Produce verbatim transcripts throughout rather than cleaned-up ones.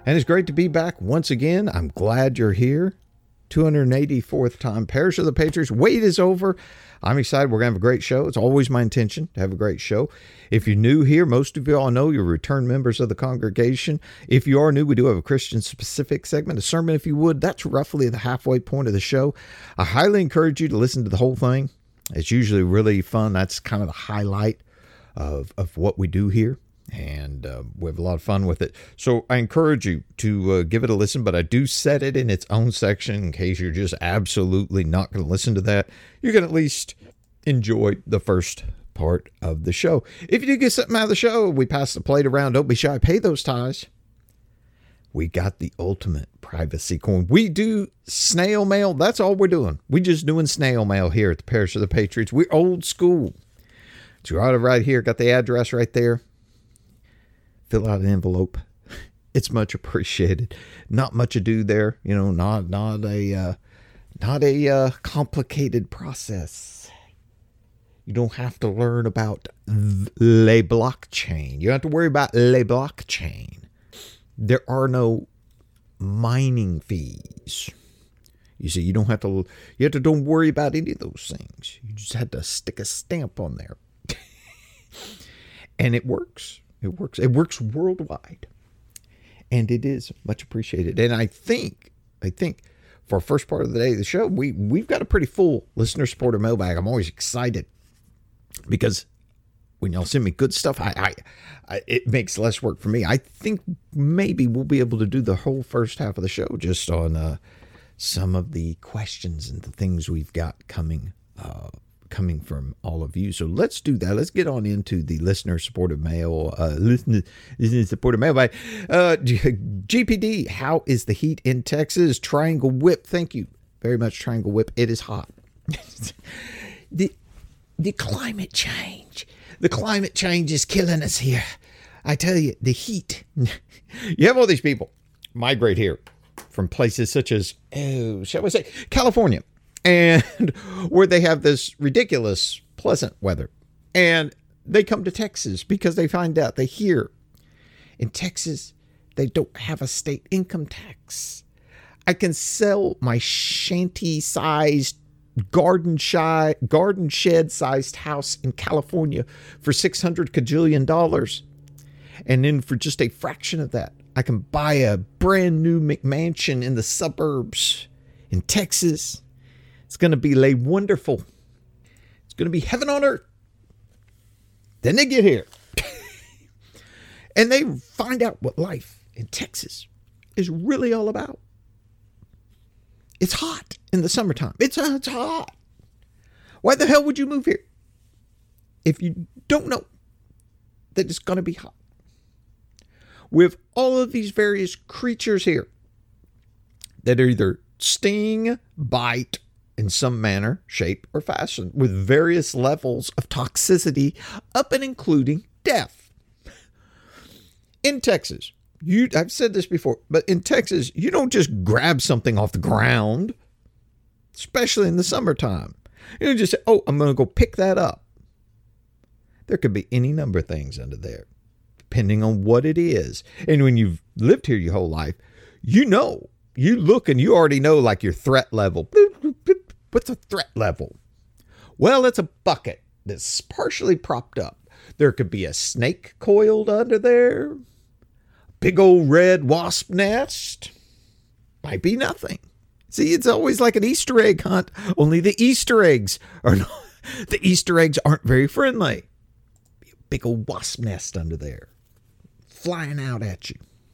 And it's great to be back once again. I'm glad you're here. two hundred eighty-fourth time Parish of the Patriots. Wait is over. I'm excited. We're going to have a great show. It's always my intention to have a great show. If you're new here, most of you all know you're return members of the congregation. If you are new, we do have a Christian-specific segment, a sermon, if you would. That's roughly the halfway point of the show. I highly encourage you to listen to the whole thing. It's usually really fun. That's kind of the highlight of, of what we do here. And uh, we have a lot of fun with it. So I encourage you to uh, give it a listen, but I do set it in its own section in case you're just absolutely not going to listen to that. You can at least enjoy the first part of the show. If you do get something out of the show, we pass the plate around. Don't be shy. Pay those ties. We got the ultimate privacy coin. We do snail mail. That's all we're doing. We just doing snail mail here at the Parish of the Patriots. We're old school. So you're out of right here. Got the address right there. Fill out an envelope. It's much appreciated. Not much ado there, you know. Not not a uh, not a uh, complicated process. You don't have to learn about le blockchain. You don't have to worry about le blockchain. There are no mining fees. You see, you don't have to. You have to don't worry about any of those things. You just had to stick a stamp on there, and it works. It works. It works worldwide, and it is much appreciated. And I think, I think, for our first part of the day of the show, we we've got a pretty full listener supporter mailbag. I'm always excited because when y'all send me good stuff, I, I, I it makes less work for me. I think maybe we'll be able to do the whole first half of the show just on uh, some of the questions and the things we've got coming. Uh, coming from all of you. So let's do that. Let's get on into the listener supported mail, uh, listener, listener supported mail by, uh, G P D. How is the heat in Texas? Triangle Whip. Thank you very much. Triangle Whip. It is hot. the, the climate change, the climate change is killing us here. I tell you, the heat, you have all these people migrate here from places such as, oh, shall we say California, and where they have this ridiculous pleasant weather, and they come to Texas because they find out they hear in Texas they don't have a state income tax. I can sell my shanty-sized garden shy garden shed-sized house in California for six hundred cajillion dollars, and then for just a fraction of that, I can buy a brand new McMansion in the suburbs in Texas. It's going to be lay wonderful. It's going to be heaven on earth. Then they get here. And they find out what life in Texas is really all about. It's hot in the summertime. It's, uh, it's hot. Why the hell would you move here if you don't know that it's going to be hot? With all of these various creatures here that either sting, bite, in some manner, shape, or fashion, with various levels of toxicity, up and including death. In Texas, you I've said this before, but in Texas, you don't just grab something off the ground, especially in the summertime. You don't just say, oh, I'm going to go pick that up. There could be any number of things under there, depending on what it is. And when you've lived here your whole life, you know, you look and you already know like your threat level. What's a threat level? Well, it's a bucket that's partially propped up. There could be a snake coiled under there. Big old red wasp nest. Might be nothing. See, it's always like an Easter egg hunt. Only the Easter eggs are not, the Easter eggs aren't very friendly. Big old wasp nest under there, flying out at you.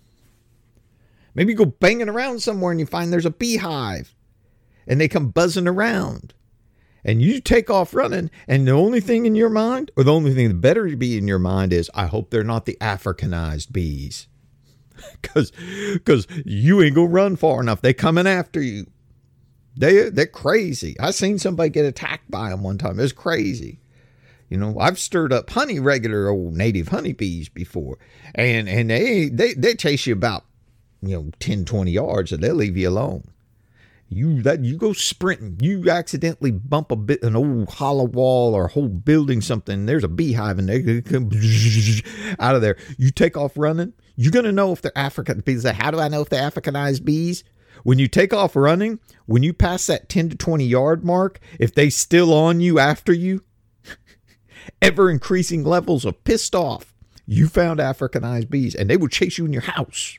Maybe you go banging around somewhere and you find there's a beehive. And they come buzzing around, and you take off running, and the only thing in your mind, or the only thing that better be in your mind is, I hope they're not the Africanized bees. Because because you ain't going to run far enough. They coming after you. They, they're crazy. I seen somebody get attacked by them one time. It was crazy. You know, I've stirred up honey, regular old native honeybees before, and, and they, they, they chase you about, you know, ten, twenty yards, and they'll leave you alone. You that you go sprinting, you accidentally bump a bit an old hollow wall or a whole building, something. There's a beehive and they come out of there. You take off running. You're gonna know if they're African bees. How do I know if they're Africanized bees? When you take off running, when you pass that ten to twenty yard mark, if they still on you after you, ever increasing levels of pissed off, you found Africanized bees, and they will chase you in your house.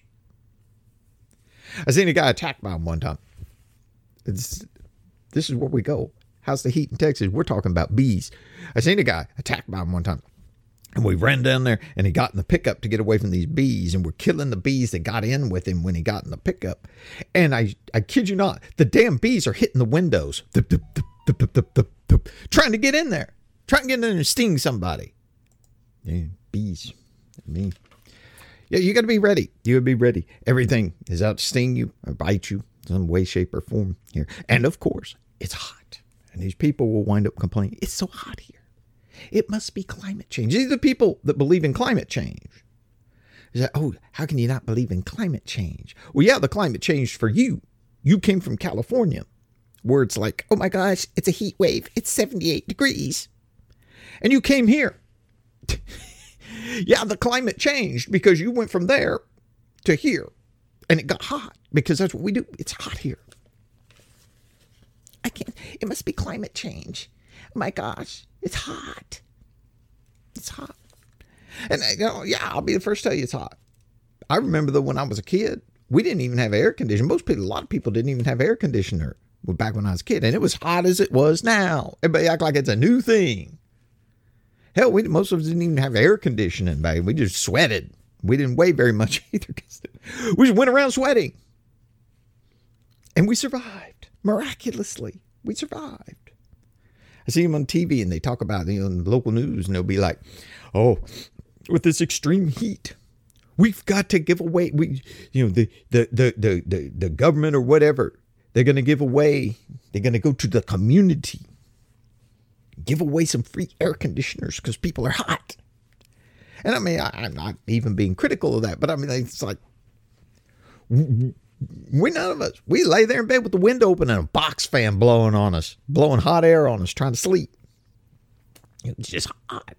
I seen a guy attacked by them one time. It's, this is where we go. How's the heat in Texas? We're talking about bees. I seen a guy attacked by them one time. And we ran down there, and he got in the pickup to get away from these bees, and we're killing the bees that got in with him when he got in the pickup. And I, I kid you not, the damn bees are hitting the windows, thup, thup, thup, thup, thup, thup, thup, trying to get in there, trying to get in there and sting somebody. Yeah, bees, I mean, yeah, you got to be ready. You got to be ready. Everything is out to sting you or bite you in some way, shape, or form here. And of course, it's hot, and these people will wind up complaining, it's so hot here. It must be climate change. These are the people that believe in climate change. Is that, oh, how can you not believe in climate change? Well, yeah, the climate changed for you. You came from California, where it's like, oh my gosh, it's a heat wave. It's seventy-eight degrees. And you came here. Yeah, the climate changed because you went from there to here. And it got hot because that's what we do. It's hot here. I can't, it must be climate change. Oh my gosh, it's hot. It's hot. And, you know, yeah, I'll be the first to tell you it's hot. I remember that when I was a kid, we didn't even have air conditioning. Most people, a lot of people didn't even have air conditioner back when I was a kid. And it was hot as it was now. Everybody act like it's a new thing. Hell, we most of us didn't even have air conditioning back. We just sweated. We didn't weigh very much either. We just went around sweating. And we survived. Miraculously, we survived. I see them on T V and they talk about, you know, in the local news, and they'll be like, oh, with this extreme heat, we've got to give away, we, you know, the, the, the, the, the, the government or whatever, they're going to give away, they're going to go to the community, give away some free air conditioners because people are hot. And I mean, I, I'm not even being critical of that, but I mean, it's like, we none of us, we lay there in bed with the window open and a box fan blowing on us, blowing hot air on us, trying to sleep. It's just hot.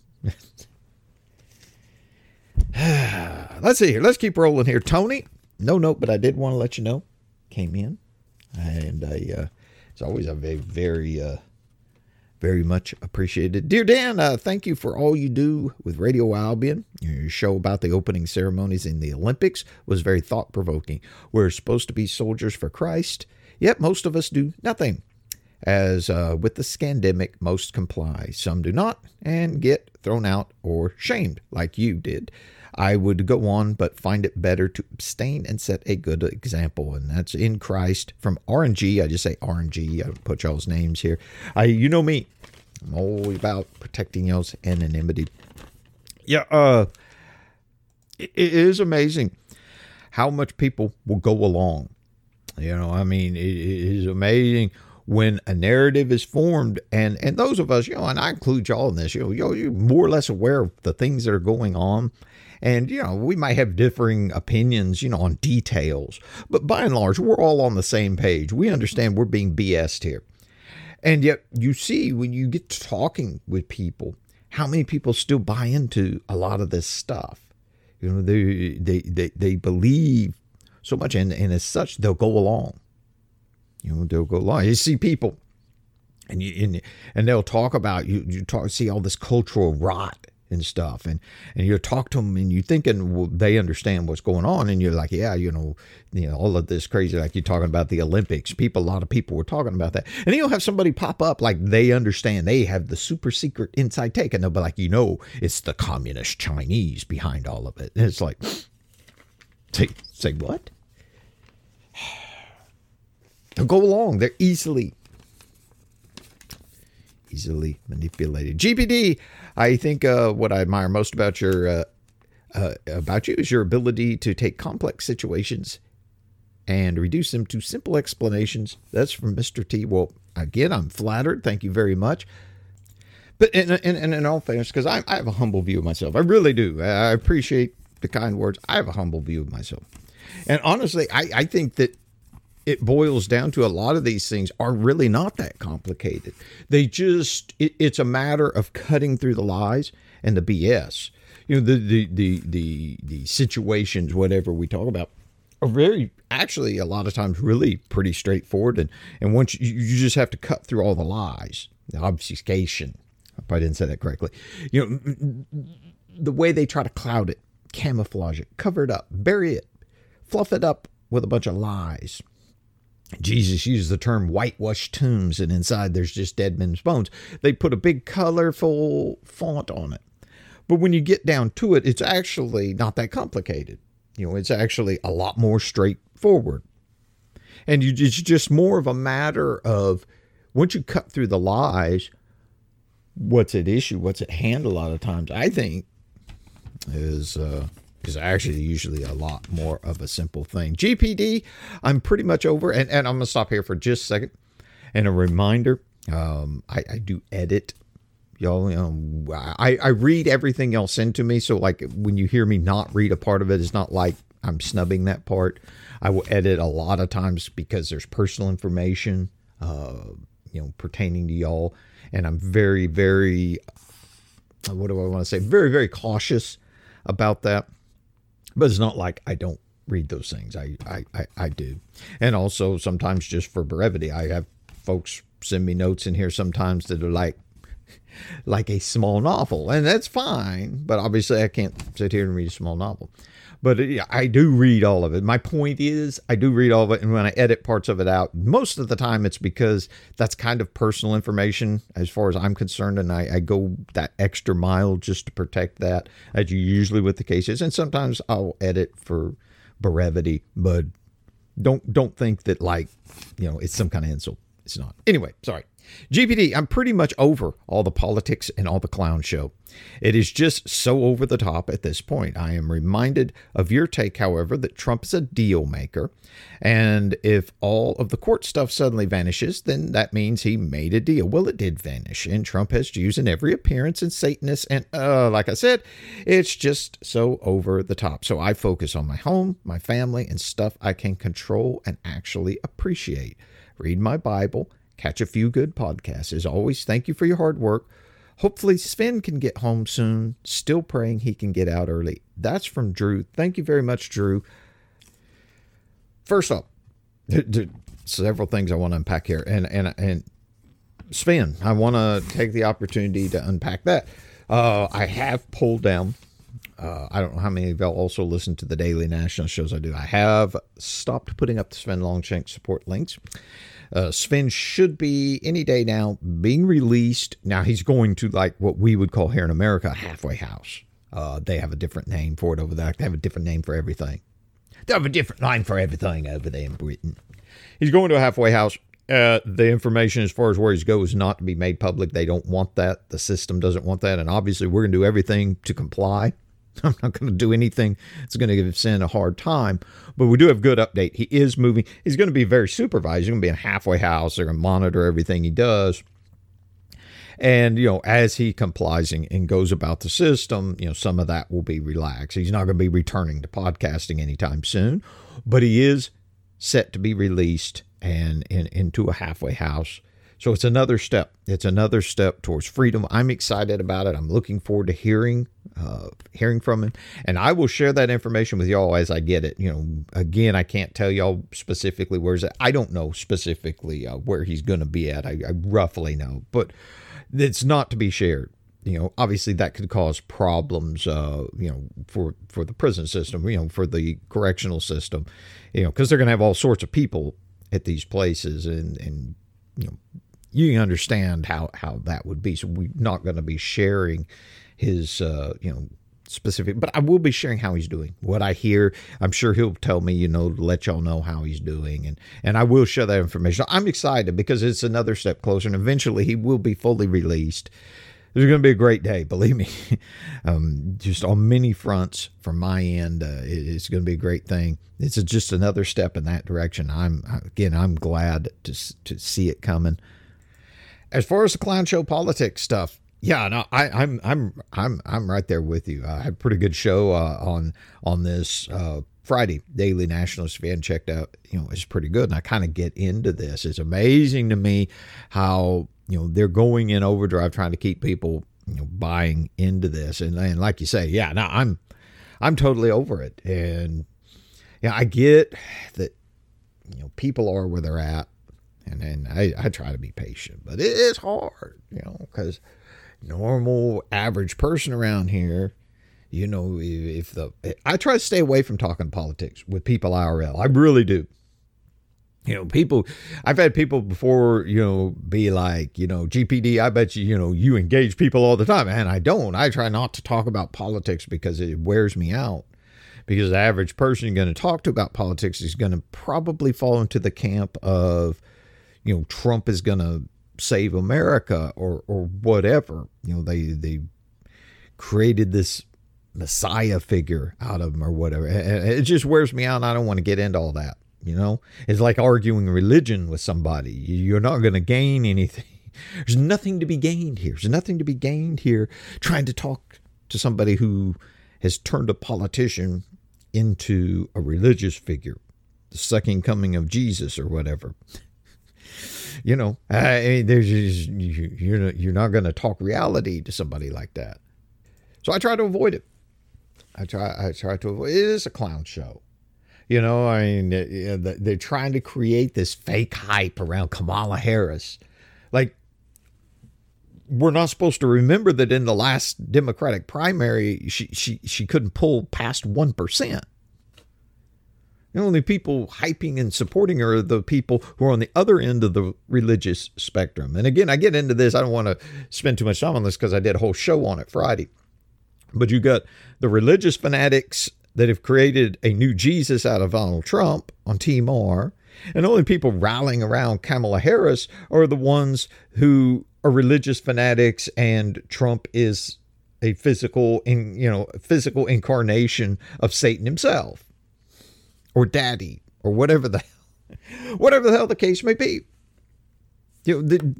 Let's see here. Let's keep rolling here. Tony, no note, but I did want to let you know, came in, and I, uh, it's always a very, very, uh, very much appreciated. Dear Dan, uh, thank you for all you do with Radio Albion. Your show about the opening ceremonies in the Olympics was very thought-provoking. We're supposed to be soldiers for Christ, yet most of us do nothing. As uh, with the scandemic, most comply. Some do not and get thrown out or shamed like you did. I would go on, but find it better to abstain and set a good example. And that's in Christ from R N G. I just say R N G. I don't put y'all's names here. I, you know me. I'm all about protecting y'all's anonymity. Yeah, uh, it, it is amazing how much people will go along. You know, I mean, it, it is amazing when a narrative is formed, and, and those of us, you know, and I include y'all in this, you know, you're, you're more or less aware of the things that are going on. And, you know, we might have differing opinions, you know, on details, but by and large, we're all on the same page. We understand we're being B S'd here. And yet you see when you get to talking with people, how many people still buy into a lot of this stuff. You know, they, they, they, they believe so much, and, and as such, they'll go along. You know, they'll go along. You see people, and you and, and they'll talk about you. You talk, see all this cultural rot and stuff, and and you talk to them, and you're thinking, well, they understand what's going on, and you're like, yeah, you know, you know, all of this crazy, like you're talking about the Olympics. People, a lot of people were talking about that, and then you'll have somebody pop up like they understand, they have the super secret inside take, and they'll be like, you know, it's the communist Chinese behind all of it, and it's like, say, say what? They'll go along. They're easily, easily manipulated. G P D, I think uh, what I admire most about your uh, uh, about you is your ability to take complex situations and reduce them to simple explanations. That's from Mister T. Well, again, I'm flattered. Thank you very much. But in, in, in, in all fairness, because I, I have a humble view of myself. I really do. I appreciate the kind words. I have a humble view of myself. And honestly, I, I think that it boils down to a lot of these things are really not that complicated. They just, it, it's a matter of cutting through the lies and the B S. You know, the, the, the, the, the situations, whatever we talk about, are very, actually, a lot of times really pretty straightforward. And, and once you, you just have to cut through all the lies, the obfuscation. I probably didn't say that correctly. You know, the way they try to cloud it, camouflage it, cover it up, bury it, fluff it up with a bunch of lies. Jesus used the term whitewashed tombs, and inside there's just dead men's bones. They put a big colorful font on it. But when you get down to it, it's actually not that complicated. You know, it's actually a lot more straightforward. And you, it's just more of a matter of, once you cut through the lies, what's at issue, what's at hand a lot of times, I think, is uh, is actually usually a lot more of a simple thing. G P D, I'm pretty much over, and, and I'm going to stop here for just a second. And a reminder, um, I, I do edit. Y'all, you know, I, I read everything y'all send to me, so like when you hear me not read a part of it, it's not like I'm snubbing that part. I will edit a lot of times because there's personal information, uh, you know, pertaining to y'all. And I'm very, very, what do I want to say? Very, very cautious about that. But it's not like I don't read those things. I, I, I, I do. And also sometimes just for brevity, I have folks send me notes in here sometimes that are like, like a small novel. And that's fine. But obviously I can't sit here and read a small novel. But yeah, I do read all of it. My point is, I do read all of it. And when I edit parts of it out, most of the time it's because that's kind of personal information as far as I'm concerned. And I, I go that extra mile just to protect that, as usually with the cases. And sometimes I'll edit for brevity. But don't don't think that, like, you know, it's some kind of insult. It's not. Anyway, sorry. G P D, I'm pretty much over all the politics and all the clown show. It is just so over the top at this point. I am reminded of your take, however, that Trump is a deal maker. And if all of the court stuff suddenly vanishes, then that means he made a deal. Well, it did vanish. And Trump has Jews in every appearance and Satanists. And uh, like I said, it's just so over the top. So I focus on my home, my family, and stuff I can control and actually appreciate. Read my Bible. Catch a few good podcasts. As always, thank you for your hard work. Hopefully Sven can get home soon. Still praying he can get out early. That's from Drew. Thank you very much, Drew. First off, several things I want to unpack here. And and and Sven, I want to take the opportunity to unpack that. Uh, I have pulled down, uh, I don't know how many of y'all also listen to the daily national shows I do. I have stopped putting up the Sven Longshank support links. Uh, Sven should be any day now being released. Now he's going to, like what we would call here in America, a halfway house. Uh, they have a different name for it over there. They have a different name for everything. They have a different name for everything over there in Britain. He's going to a halfway house. Uh, the information as far as where he's going is not to be made public. They don't want that. The system doesn't want that. And obviously we're going to do everything to comply. I'm not going to do anything that's going to give Sin a hard time, but we do have good update. He is moving. He's going to be very supervised. He's going to be in a halfway house. They're going to monitor everything he does. And, you know, as he complies and, and goes about the system, you know, some of that will be relaxed. He's not going to be returning to podcasting anytime soon, but he is set to be released and in, into a halfway house. So it's another step. It's another step towards freedom. I'm excited about it. I'm looking forward to hearing uh, hearing from him. And I will share that information with y'all as I get it. You know, again, I can't tell y'all specifically where's it. I don't know specifically uh, where he's going to be at. I, I roughly know, but it's not to be shared. You know, obviously that could cause problems, uh, you know, for, for the prison system, you know, for the correctional system, you know, because they're going to have all sorts of people at these places and, and you know, you can understand how, how that would be. So we're not going to be sharing his, uh, you know, specific, but I will be sharing how he's doing. What I hear, I'm sure he'll tell me, you know, to let y'all know how he's doing. And, and I will share that information. I'm excited because it's another step closer and eventually he will be fully released. It's going to be a great day, believe me. um, just on many fronts from my end, uh, it's going to be a great thing. It's a, just another step in that direction. I'm, again, I'm glad to, to see it coming. As far as the clown show politics stuff, Yeah, no, I, I'm I'm I'm I'm right there with you. I had a pretty good show uh, on on this uh, Friday. Daily Nationalist, if you hadn't checked out, you know, it's pretty good. And I kind of get into this. It's amazing to me how, you know, they're going in overdrive trying to keep people, you know, buying into this. And, and like you say, yeah, no, I'm I'm totally over it. And yeah, I get that, you know, people are where they're at. And then I, I try to be patient, but it is hard, you know, because normal average person around here, you know, if the, I try to stay away from talking politics with people I R L. I really do. You know, people, I've had people before, you know, be like, you know, G P D, I bet you, you know, you engage people all the time. And I don't. I try not to talk about politics because it wears me out. Because the average person you're going to talk to about politics is going to probably fall into the camp of, you know, Trump is going to save America or or whatever. You know, they they created this messiah figure out of him or whatever. It just wears me out, and I don't want to get into all that. You know, it's like arguing religion with somebody. You're not going to gain anything. There's nothing to be gained here. There's nothing to be gained here trying to talk to somebody who has turned a politician into a religious figure, the second coming of Jesus or whatever. You know, I mean, there's just, you, you're you're not going to talk reality to somebody like that. So I try to avoid it. I try I try to avoid it. It is a clown show. You know, I mean, they're trying to create this fake hype around Kamala Harris. Like, we're not supposed to remember that in the last Democratic primary, she she she couldn't pull past one percent. The only people hyping and supporting her are the people who are on the other end of the religious spectrum. And again, I get into this. I don't want to spend too much time on this because I did a whole show on it Friday. But you got the religious fanatics that have created a new Jesus out of Donald Trump on Team R. And the only people rallying around Kamala Harris are the ones who are religious fanatics, and Trump is a physical, in, you know, physical incarnation of Satan himself. Or daddy, or whatever the hell, whatever the hell the case may be. You know, the,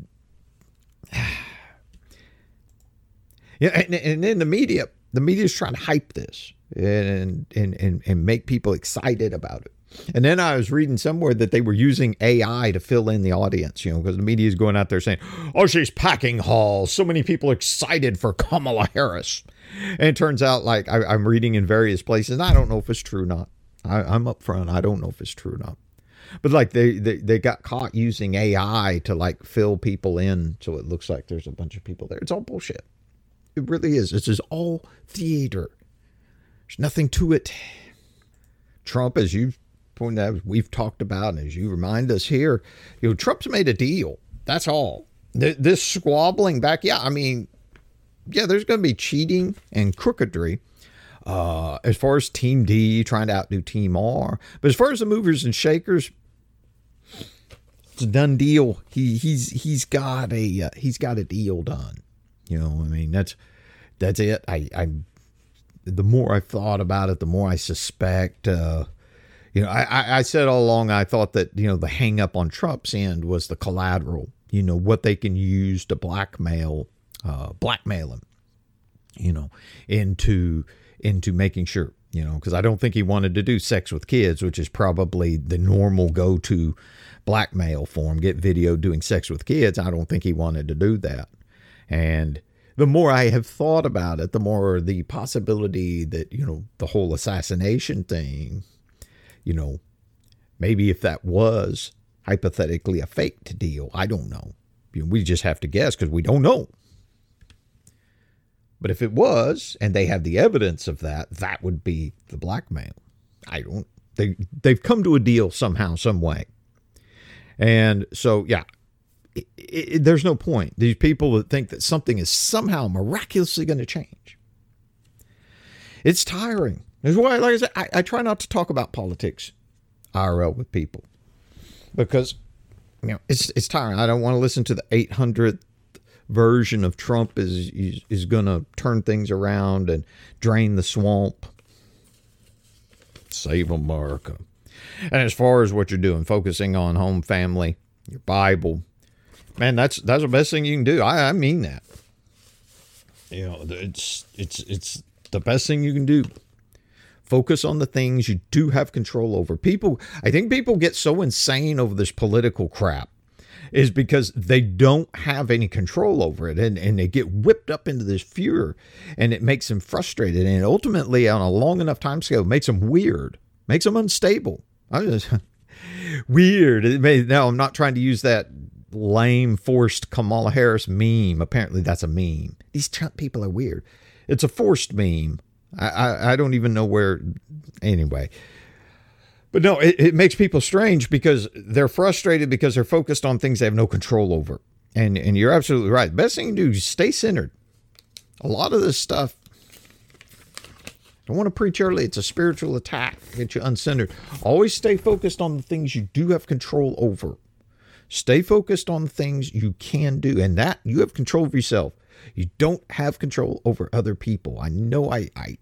yeah, and, and then the media, the media is trying to hype this and, and, and, and make people excited about it. And then I was reading somewhere that they were using A I to fill in the audience, you know, because the media is going out there saying, oh, she's packing halls. So many people are excited for Kamala Harris. And it turns out, like, I, I'm reading in various places, and I don't know if it's true or not. I, I'm up front. I don't know if it's true or not. But like they, they, they got caught using A I to like fill people in so it looks like there's a bunch of people there. It's all bullshit. It really is. This is all theater. There's nothing to it. Trump, as you've pointed out, we've talked about, and as you remind us here, you know, Trump's made a deal. That's all. This squabbling back, yeah, I mean, yeah, there's going to be cheating and crookedry. Uh, as far as Team D trying to outdo Team R, but as far as the movers and shakers, it's a done deal. He he's he's got a uh, he's got a deal done. You know, I mean that's that's it. I I the more I've thought about it, the more I suspect. Uh, you know, I, I I said all along I thought that you know the hang up on Trump's end was the collateral. You know what they can use to blackmail uh, blackmail him. You know, into into making sure, you know, because I don't think he wanted to do sex with kids, which is probably the normal go-to blackmail form, get video doing sex with kids. I don't think he wanted to do that. And the more I have thought about it, the more the possibility that, you know, the whole assassination thing, you know, maybe if that was hypothetically a faked deal, I don't know. You know, we just have to guess because we don't know. But if it was, and they have the evidence of that, that would be the blackmail. I don't, they, they've come to a deal somehow, some way. And so, yeah, it, it, there's no point. These people that think that something is somehow miraculously going to change. It's tiring. That's why, like I said, I, I try not to talk about politics I R L with people. Because, you know, it's, it's tiring. I don't want to listen to the eight hundredth version of Trump is is, is going to turn things around and drain the swamp. Save America. And as far as what you're doing, focusing on home, family, your Bible, man, that's that's the best thing you can do. I, I mean that. You know, it's it's it's the best thing you can do. Focus on the things you do have control over. People, I think people get so insane over this political crap is because they don't have any control over it, and, and they get whipped up into this furor, and it makes them frustrated, and ultimately on a long enough time scale it makes them weird, makes them unstable. I just, weird. It may, now I'm not trying to use that lame forced Kamala Harris meme. Apparently that's a meme. These Trump people are weird. It's a forced meme. I, I, I don't even know where, anyway. But no, it, it makes people strange because they're frustrated because they're focused on things they have no control over. And and you're absolutely right. The best thing to do is stay centered. A lot of this stuff, I don't want to preach early. It's a spiritual attack. Get you uncentered. Always stay focused on the things you do have control over. Stay focused on the things you can do. And that, you have control of yourself. You don't have control over other people. I know I, I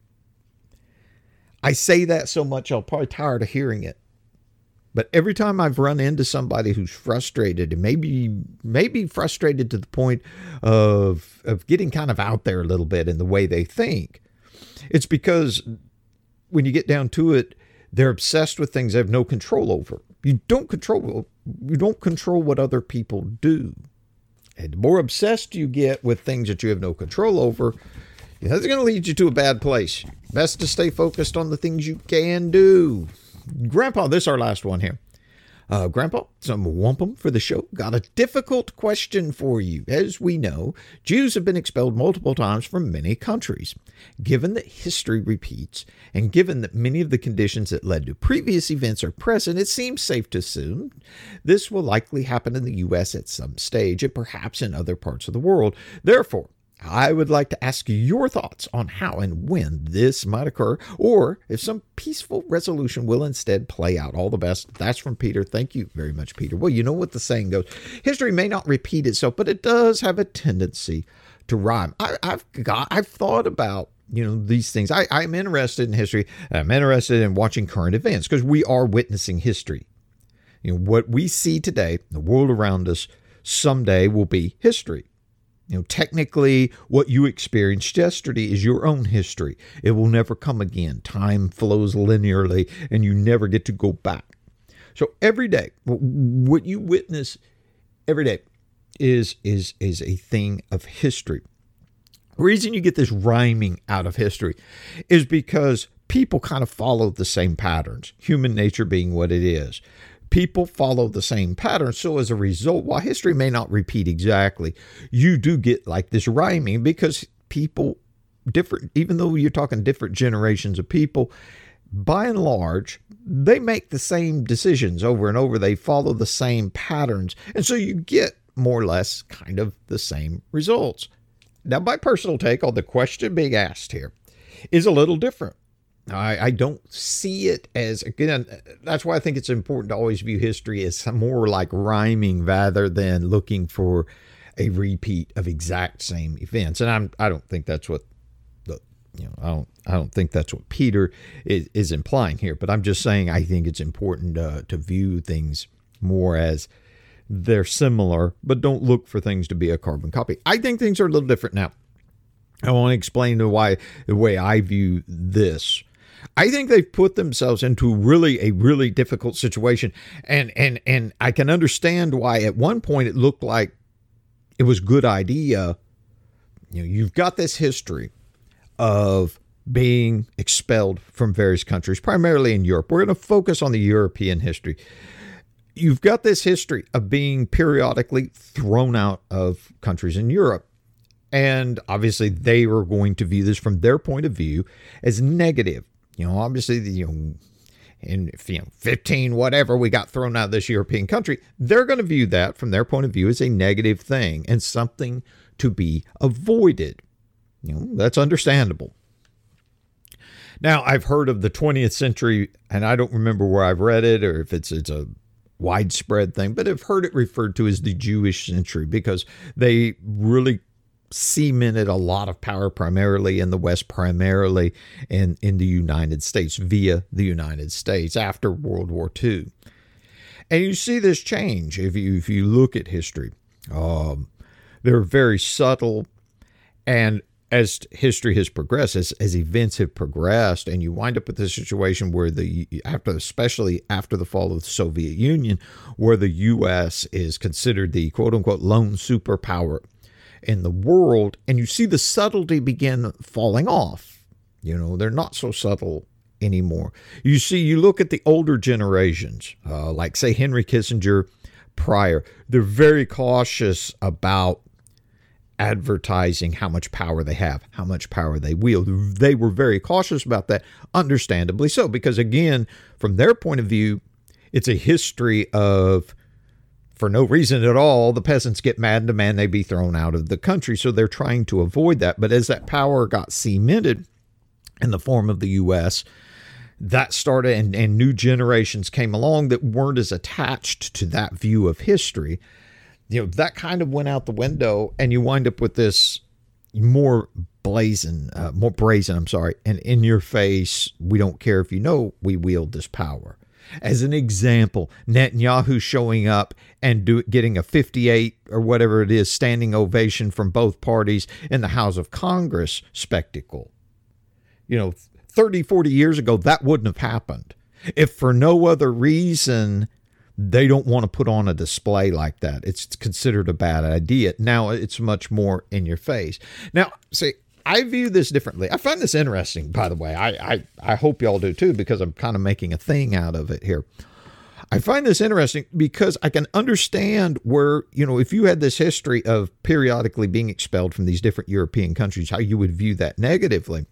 I say that so much, I'm probably tired of hearing it. But every time I've run into somebody who's frustrated, and maybe maybe frustrated to the point of of getting kind of out there a little bit in the way they think, it's because when you get down to it, they're obsessed with things they have no control over. You don't control you don't control what other people do. And the more obsessed you get with things that you have no control over, that's going to lead you to a bad place. Best to stay focused on the things you can do. Grandpa, this is our last one here. Uh, Grandpa, some wampum for the show. Got a difficult question for you. As we know, Jews have been expelled multiple times from many countries. Given that history repeats, and given that many of the conditions that led to previous events are present, it seems safe to assume this will likely happen in the U S at some stage, and perhaps in other parts of the world. Therefore, I would like to ask your thoughts on how and when this might occur, or if some peaceful resolution will instead play out. All the best. That's from Peter. Thank you very much, Peter. Well, you know what the saying goes. History may not repeat itself, but it does have a tendency to rhyme. I, I've got, I've thought about, you know, these things. I, I'm interested in history. I'm interested in watching current events because we are witnessing history. You know, what we see today, the world around us, someday will be history. You know, technically, what you experienced yesterday is your own history. It will never come again. Time flows linearly, and you never get to go back. So every day, what you witness every day is, is, is a thing of history. The reason you get this rhyming out of history is because people kind of follow the same patterns, human nature being what it is. People follow the same pattern. So as a result, while history may not repeat exactly, you do get like this rhyming because people different, even though you're talking different generations of people, by and large, they make the same decisions over and over. They follow the same patterns. And so you get more or less kind of the same results. Now, my personal take on the question being asked here is a little different. I, I don't see it as, again, that's why I think it's important to always view history as more like rhyming rather than looking for a repeat of exact same events. And I'm, I don't think that's what the, you know, I don't, I don't think that's what Peter is, is implying here, but I'm just saying, I think it's important uh, to view things more as they're similar, but don't look for things to be a carbon copy. I think things are a little different now. I want to explain the why, the way I view this. I think they've put themselves into really a really difficult situation. And, and, and I can understand why at one point it looked like it was a good idea. You know, you've got this history of being expelled from various countries, primarily in Europe. We're going to focus on the European history. You've got this history of being periodically thrown out of countries in Europe. And obviously they were going to view this from their point of view as negative. You know, obviously, you know, in you know, fifteen, whatever, we got thrown out of this European country. They're going to view that from their point of view as a negative thing and something to be avoided. You know, that's understandable. Now, I've heard of the twentieth century, and I don't remember where I've read it or if it's it's a widespread thing, but I've heard it referred to as the Jewish century because they really cemented a lot of power primarily in the West, primarily in, in the United States, via the United States after World War Two. And you see this change if you, if you look at history. Um, they're very subtle. And as history has progressed, as, as events have progressed, and you wind up with this situation where the, after, especially after the fall of the Soviet Union, where the U S is considered the quote unquote lone superpower in the world, and you see the subtlety begin falling off. You know, they're not so subtle anymore. You see, you look at the older generations, uh, like say Henry Kissinger prior, they're very cautious about advertising how much power they have, how much power they wield. They were very cautious about that, understandably so, because again, from their point of view, it's a history of, for no reason at all, the peasants get mad and demand they be thrown out of the country. So they're trying to avoid that. But as that power got cemented in the form of the U S, that started, and, and new generations came along that weren't as attached to that view of history. You know, that kind of went out the window, and you wind up with this more blazing, uh, more brazen, I'm sorry, and in your face, we don't care if you know we wield this power. As an example, Netanyahu showing up and do, getting a fifty-eight or whatever it is standing ovation from both parties in the House of Congress spectacle. You know, thirty, forty years ago, that wouldn't have happened. If for no other reason, they don't want to put on a display like that. It's considered a bad idea. Now it's much more in your face. Now, see, I view this differently. I find this interesting, by the way. I, I, I hope y'all do too, because I'm kind of making a thing out of it here. I find this interesting because I can understand where, you know, if you had this history of periodically being expelled from these different European countries, how you would view that negatively.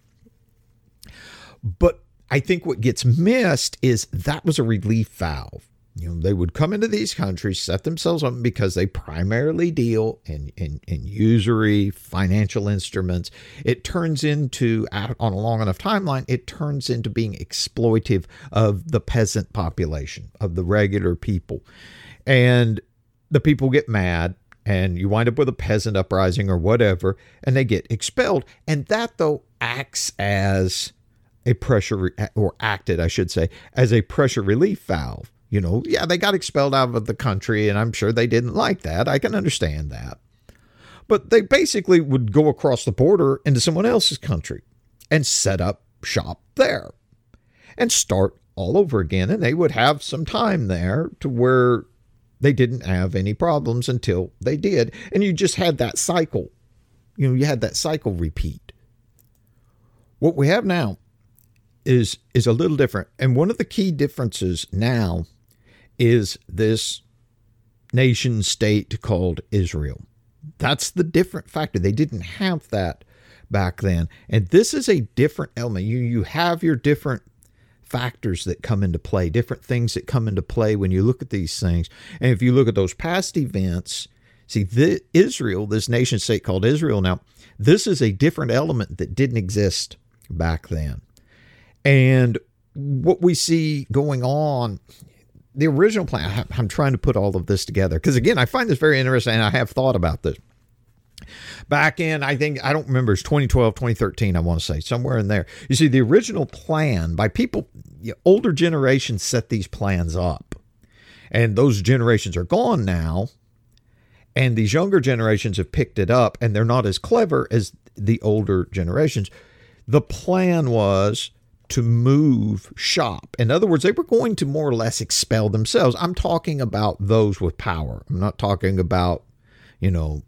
But I think what gets missed is that was a relief valve. You know, they would come into these countries, set themselves up because they primarily deal in, in, in usury, financial instruments. It turns into, on a long enough timeline, it turns into being exploitive of the peasant population, of the regular people. And the people get mad, and you wind up with a peasant uprising or whatever, and they get expelled. And that, though, acts as a pressure, or acted, I should say, as a pressure relief valve. You know, yeah, they got expelled out of the country, and I'm sure they didn't like that. I can understand that. But they basically would go across the border into someone else's country and set up shop there and start all over again. And they would have some time there to where they didn't have any problems until they did. And you just had that cycle. You know, you had that cycle repeat. What we have now is, is a little different. And one of the key differences now is this nation state called Israel. That's the different factor. They didn't have that back then. And this is a different element. You, you have your different factors that come into play, different things that come into play when you look at these things. And if you look at those past events, see, the, Israel, this nation state called Israel now, this is a different element that didn't exist back then. And what we see going on, the original plan, I'm trying to put all of this together because, again, I find this very interesting, and I have thought about this. Back in, I think, I don't remember, it's twenty twelve, twenty thirteen, I want to say, somewhere in there. You see, the original plan by people, you know, older generations set these plans up. And those generations are gone now. And these younger generations have picked it up, and they're not as clever as the older generations. The plan was to move shop. In other words, they were going to more or less expel themselves. I'm talking about those with power. I'm not talking about, you know,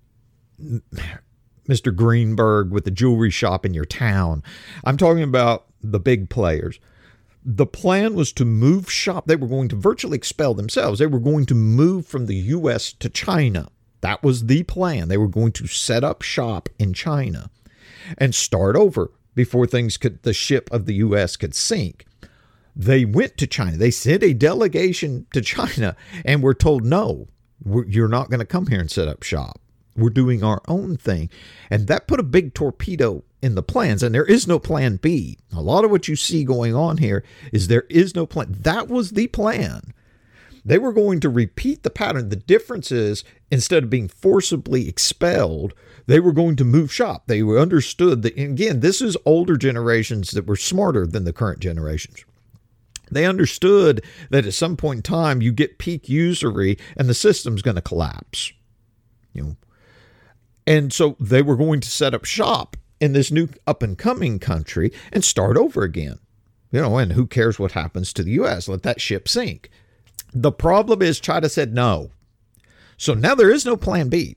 Mister Greenberg with the jewelry shop in your town. I'm talking about the big players. The plan was to move shop. They were going to virtually expel themselves. They were going to move from the U S to China. That was the plan. They were going to set up shop in China and start over before things could, the ship of the U S could sink. They went to China. They sent a delegation to China and were told, no, we're, you're not going to come here and set up shop. We're doing our own thing. And that put a big torpedo in the plans. And there is no plan B. A lot of what you see going on here is there is no plan. That was the plan. They were going to repeat the pattern. The difference is, instead of being forcibly expelled, they were going to move shop. They were understood that, and again, this is older generations that were smarter than the current generations. They understood that at some point in time, you get peak usury and the system's going to collapse. You know, And so they were going to set up shop in this new up and coming country and start over again. You know, and who cares what happens to the U S? Let that ship sink. The problem is China said no. So now there is no plan B.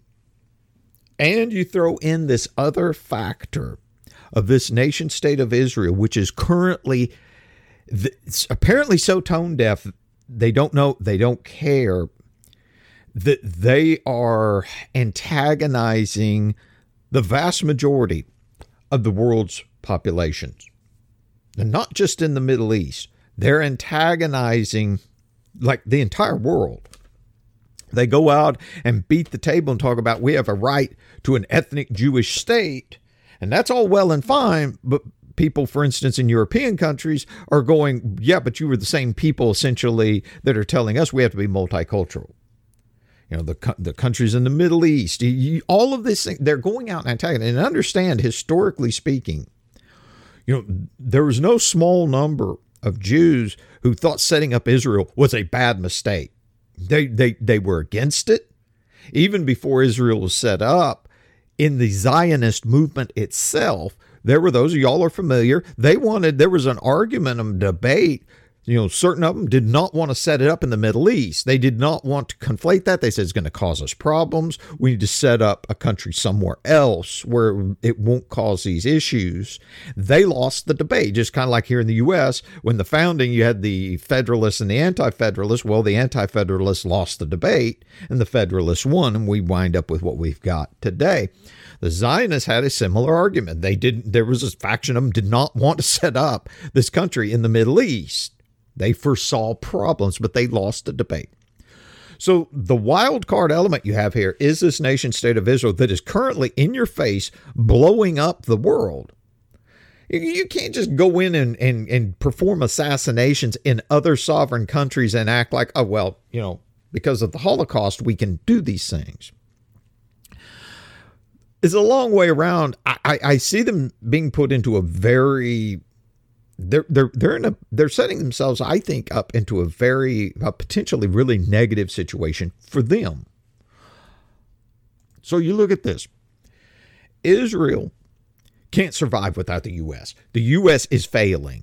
And you throw in this other factor of this nation state of Israel, which is currently it's apparently so tone deaf, they don't know, they don't care, that they are antagonizing the vast majority of the world's populations. And not just in the Middle East. They're antagonizing like the entire world. They go out and beat the table and talk about we have a right to an ethnic Jewish state. And that's all well and fine. But people, for instance, in European countries are going, yeah, but you were the same people essentially that are telling us we have to be multicultural. You know, the the countries in the Middle East, you, all of this, they're going out and attacking. And understand, historically speaking, you know, there was no small number of Jews who thought setting up Israel was a bad mistake. They they they were against it. Even before Israel was set up, in the Zionist movement itself, there were those, y'all are familiar, they wanted, there was an argument, a debate. You know, certain of them did not want to set it up in the Middle East. They did not want to conflate that. They said it's going to cause us problems. We need to set up a country somewhere else where it won't cause these issues. They lost the debate, just kind of like here in the U S when the founding, you had the Federalists and the Anti-Federalists. Well, the Anti-Federalists lost the debate and the Federalists won, and we wind up with what we've got today. The Zionists had a similar argument. They didn't, there was a faction of them did not want to set up this country in the Middle East. They foresaw problems, but they lost the debate. So the wild card element you have here is this nation state of Israel that is currently in your face, blowing up the world. You can't just go in and, and, and perform assassinations in other sovereign countries and act like, oh, well, you know, because of the Holocaust, we can do these things. It's a long way around. I, I, I see them being put into a very They're they're they're in a they're setting themselves, I think, up into a very a potentially really negative situation for them. So you look at this. Israel can't survive without the U S. The U S is failing.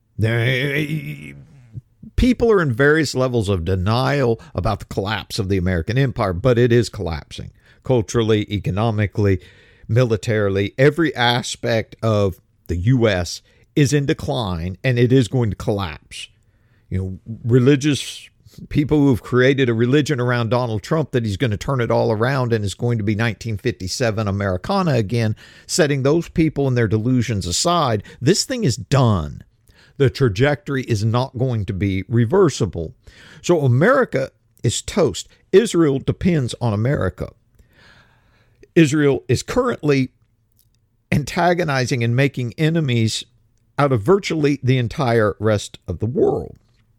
People are in various levels of denial about the collapse of the American empire, but it is collapsing culturally, economically, militarily. Every aspect of the U S is in decline, and it is going to collapse. You know, religious people who have created a religion around Donald Trump that he's going to turn it all around and is going to be nineteen fifty-seven Americana again, setting those people and their delusions aside, this thing is done. The trajectory is not going to be reversible. So America is toast. Israel depends on America. Israel is currently antagonizing and making enemies out of virtually the entire rest of the world.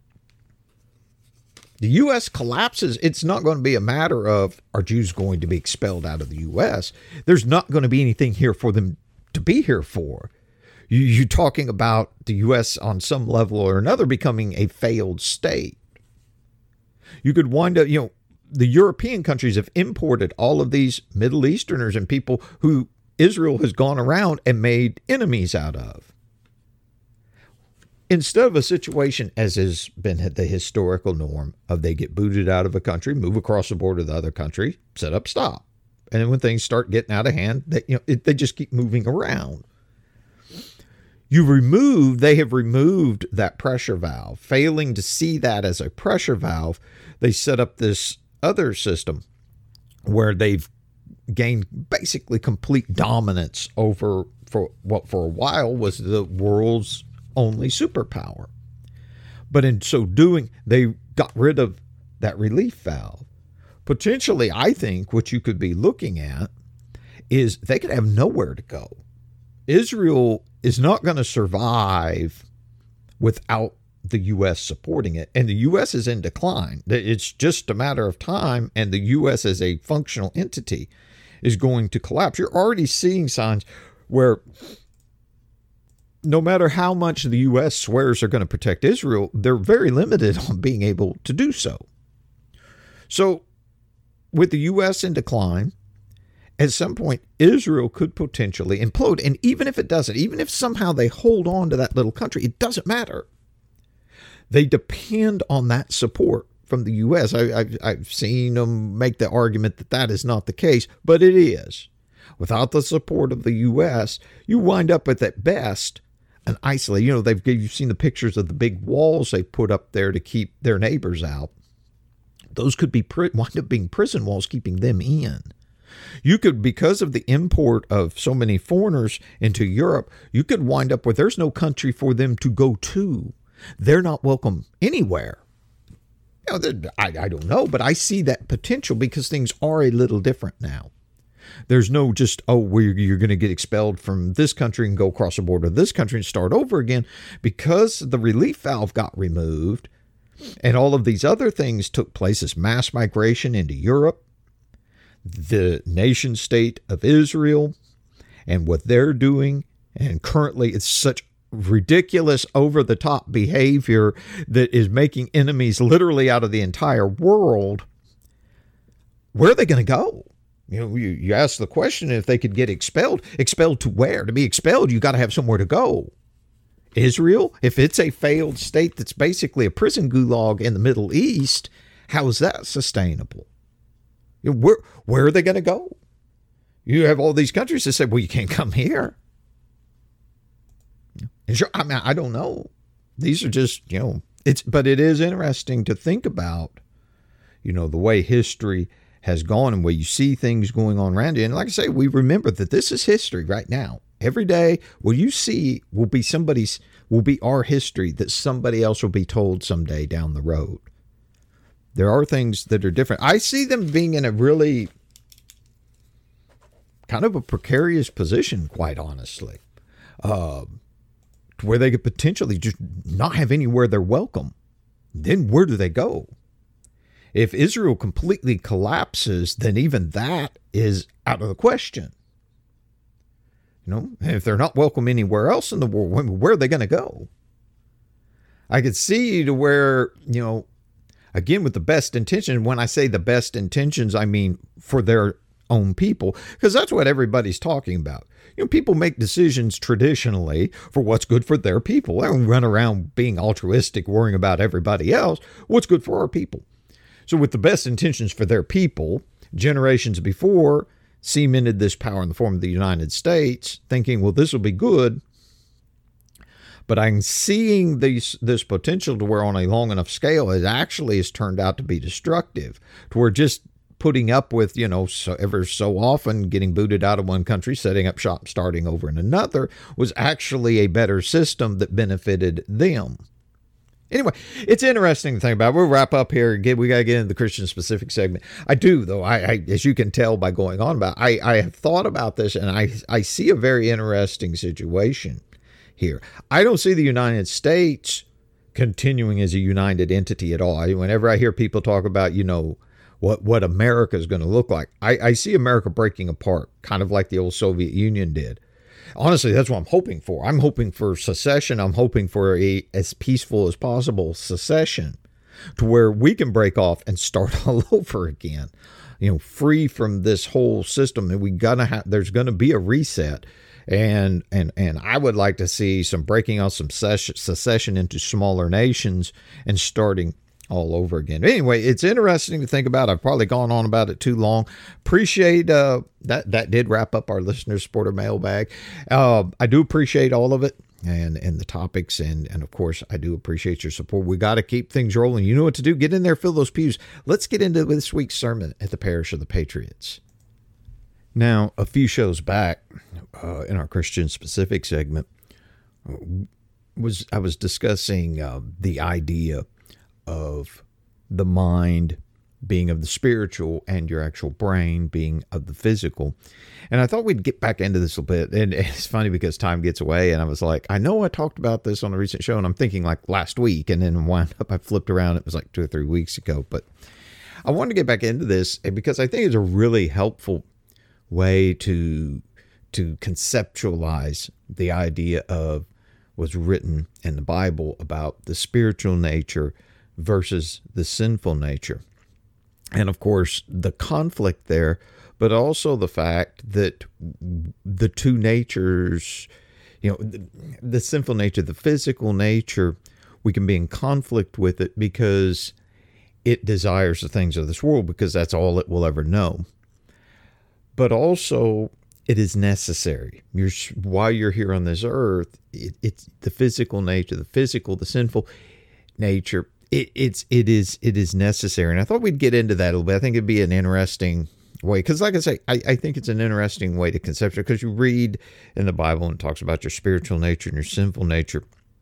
The U S collapses. It's not going to be a matter of, are Jews going to be expelled out of the U S? There's not going to be anything here for them to be here for. You, you're talking about the U S on some level or another becoming a failed state. You could wind up, you know, the European countries have imported all of these Middle Easterners and people who Israel has gone around and made enemies out of. Instead of a situation, as has been the historical norm, of they get booted out of a country, move across the border to the other country, set up stop. And then when things start getting out of hand, they, you know, it, they just keep moving around. You remove, they have removed that pressure valve. Failing to see that as a pressure valve, they set up this other system where they've gained basically complete dominance over for what for a while was the world's only superpower. But in so doing, they got rid of that relief valve. Potentially, I think what you could be looking at is they could have nowhere to go. Israel is not going to survive without the U S supporting it. And the U S is in decline. It's just a matter of time, and the U S as a functional entity is going to collapse. You're already seeing signs where no matter how much the U S swears they're going to protect Israel, they're very limited on being able to do so. So with the U S in decline at some point, Israel could potentially implode. And even if it doesn't, even if somehow they hold on to that little country, it doesn't matter. They depend on that support from the U S. I, I've, I've seen them make the argument that that is not the case, but it is. Without the support of the U S, you wind up with, at best, an isolated. You know, they've you've seen the pictures of the big walls they put up there to keep their neighbors out. Those could be wind up being prison walls keeping them in. You could, because of the import of so many foreigners into Europe, you could wind up where there's no country for them to go to. They're not welcome anywhere. You know, I, I don't know, but I see that potential because things are a little different now. There's no just, oh, where you're going to get expelled from this country and go across the border to this country and start over again. Because the relief valve got removed and all of these other things took place as mass migration into Europe, the nation state of Israel and what they're doing, and currently it's such ridiculous, over-the-top behavior that is making enemies literally out of the entire world. Where are they going to go? You know, you, you ask the question if they could get expelled. Expelled to where? To be expelled, you got to have somewhere to go. Israel, if it's a failed state that's basically a prison gulag in the Middle East, how is that sustainable? You know, where, where are they going to go? You have all these countries that say, well, you can't come here. And sure, I mean, I don't know. These are just, you know, it's, but it is interesting to think about, you know, the way history has gone and where you see things going on around you. And like I say, we remember that this is history right now. Every day, what you see will be somebody's, will be our history that somebody else will be told someday down the road. There are things that are different. I see them being in a really kind of a precarious position, quite honestly, uh, where they could potentially just not have anywhere they're welcome. Then where do they go? If Israel completely collapses, then even that is out of the question. You know, if they're not welcome anywhere else in the world, where are they going to go? I could see to where, you know, again, with the best intentions, when I say the best intentions, I mean for their own people, because that's what everybody's talking about. You know, people make decisions traditionally for what's good for their people. They don't run around being altruistic, worrying about everybody else. What's good for our people? So with the best intentions for their people, generations before cemented this power in the form of the United States, thinking, well, this will be good. But I'm seeing these, this potential to where on a long enough scale, it actually has turned out to be destructive, to where just putting up with, you know, so ever so often getting booted out of one country, setting up shop, starting over in another, was actually a better system that benefited them. Anyway, it's interesting to think about. We'll wrap up here. Get, we got to get into the Christian specific segment. I do, though. I, I, as you can tell by going on about, I, I have thought about this, and I, I see a very interesting situation here. I don't see the United States continuing as a united entity at all. I, whenever I hear people talk about, you know, what what America is going to look like, I, I see America breaking apart, kind of like the old Soviet Union did. Honestly, that's what I'm hoping for. I'm hoping for secession. I'm hoping for a as peaceful as possible secession to where we can break off and start all over again, you know, free from this whole system. And we gotta have, there's going to be a reset. And, and, and I would like to see some breaking off, some secession into smaller nations and starting all over again. Anyway, it's interesting to think about. I've probably gone on about it too long. Appreciate uh, that. That did wrap up our listener supporter mailbag. Uh, I do appreciate all of it and and the topics. And, and of course, I do appreciate your support. We got to keep things rolling. You know what to do. Get in there, fill those pews. Let's get into this week's sermon at the Parish of the Patriots. Now, a few shows back uh, in our Christian specific segment, was I was discussing uh, the idea of the mind being of the spiritual and your actual brain being of the physical. And I thought we'd get back into this a bit. And it's funny because time gets away. And I was like, I know I talked about this on a recent show, and I'm thinking like last week, and then wound up, I flipped around. It was like two or three weeks ago. But I wanted to get back into this because I think it's a really helpful way to to conceptualize the idea of what's written in the Bible about the spiritual nature versus the sinful nature. And of course, the conflict there but also the fact that the two natures, you know, the, the sinful nature, the physical nature, we can be in conflict with it because it desires the things of this world, because that's all it will ever know. But also, it is necessary. You're, while you're here on this earth, it, it's the physical nature, the physical, the sinful nature. It, it's it is it is necessary, and I thought we'd get into that a little bit. I think it'd be an interesting way, because, like I say, I, I think it's an interesting way to conceptualize. Because you read in the Bible and it talks about your spiritual nature and your sinful nature,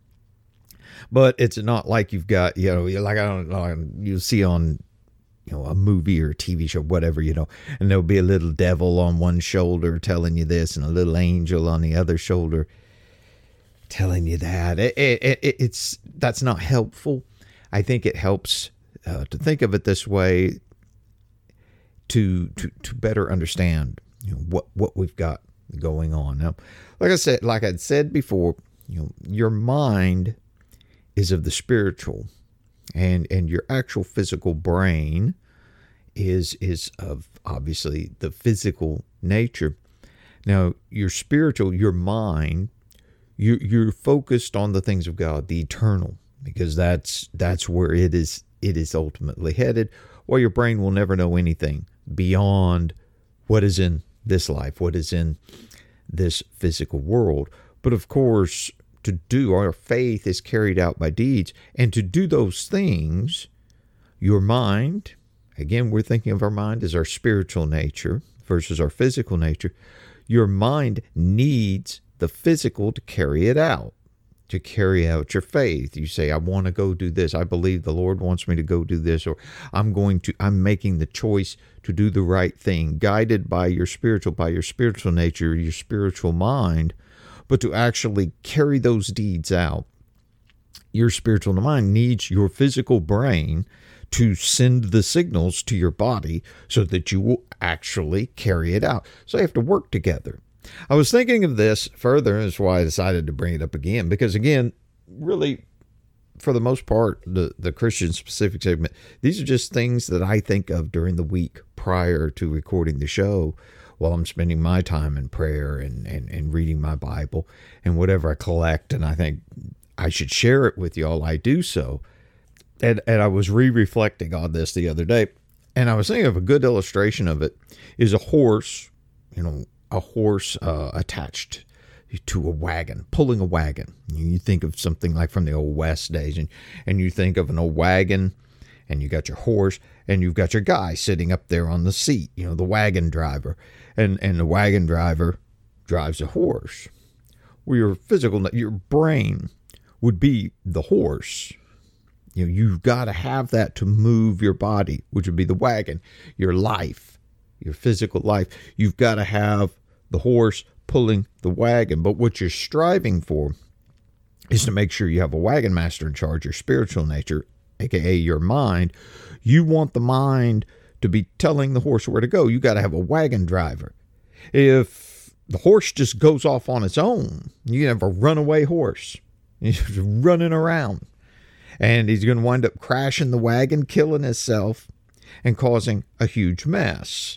but it's not like you've got, you know, like I don't know, you see on, you know, a movie or a T V show, whatever, you know, and there'll be a little devil on one shoulder telling you this, and a little angel on the other shoulder telling you that. It, it, it, it's that's not helpful. I think it helps uh, to think of it this way, to to to better understand, you know, what what we've got going on. Now, like I said, like I'd said before, you know, your mind is of the spiritual, and and your actual physical brain is is of obviously the physical nature. Now, your spiritual, your mind, you you're focused on the things of God, the eternal, because that's that's where it is it is ultimately headed. While your brain will never know anything beyond what is in this life, what is in this physical world. But of course, to do, our faith is carried out by deeds, and to do those things, your mind, again, we're thinking of our mind as our spiritual nature versus our physical nature. Your mind needs the physical to carry it out, to carry out your faith. You say, I want to go do this. I believe the Lord wants me to go do this, or I'm going to, I'm making the choice to do the right thing, guided by your spiritual, by your spiritual nature, your spiritual mind. But to actually carry those deeds out, your spiritual mind needs your physical brain to send the signals to your body so that you will actually carry it out. So they have to work together. I was thinking of this further, and that's why I decided to bring it up again, because again, really, for the most part, the, the Christian specific segment, these are just things that I think of during the week prior to recording the show, while I'm spending my time in prayer and, and, and reading my Bible and whatever I collect, and I think I should share it with y'all, I do so. And, and I was re-reflecting on this the other day, and I was thinking of a good illustration of it is a horse, you know, a horse uh, attached to a wagon, pulling a wagon. You think of something like from the old West days, and, and you think of an old wagon, and you got your horse, and you've got your guy sitting up there on the seat, you know, the wagon driver, and, and the wagon driver drives a horse. Well, your physical, your brain would be the horse. You know, you've got to have that to move your body, which would be the wagon, your life, your physical life. You've got to have the horse pulling the wagon. But what you're striving for is to make sure you have a wagon master in charge, your spiritual nature, aka your mind. You want the mind to be telling the horse where to go. You got to have a wagon driver. If the horse just goes off on its own, you have a runaway horse. He's just running around. And he's going to wind up crashing the wagon, killing himself, and causing a huge mess.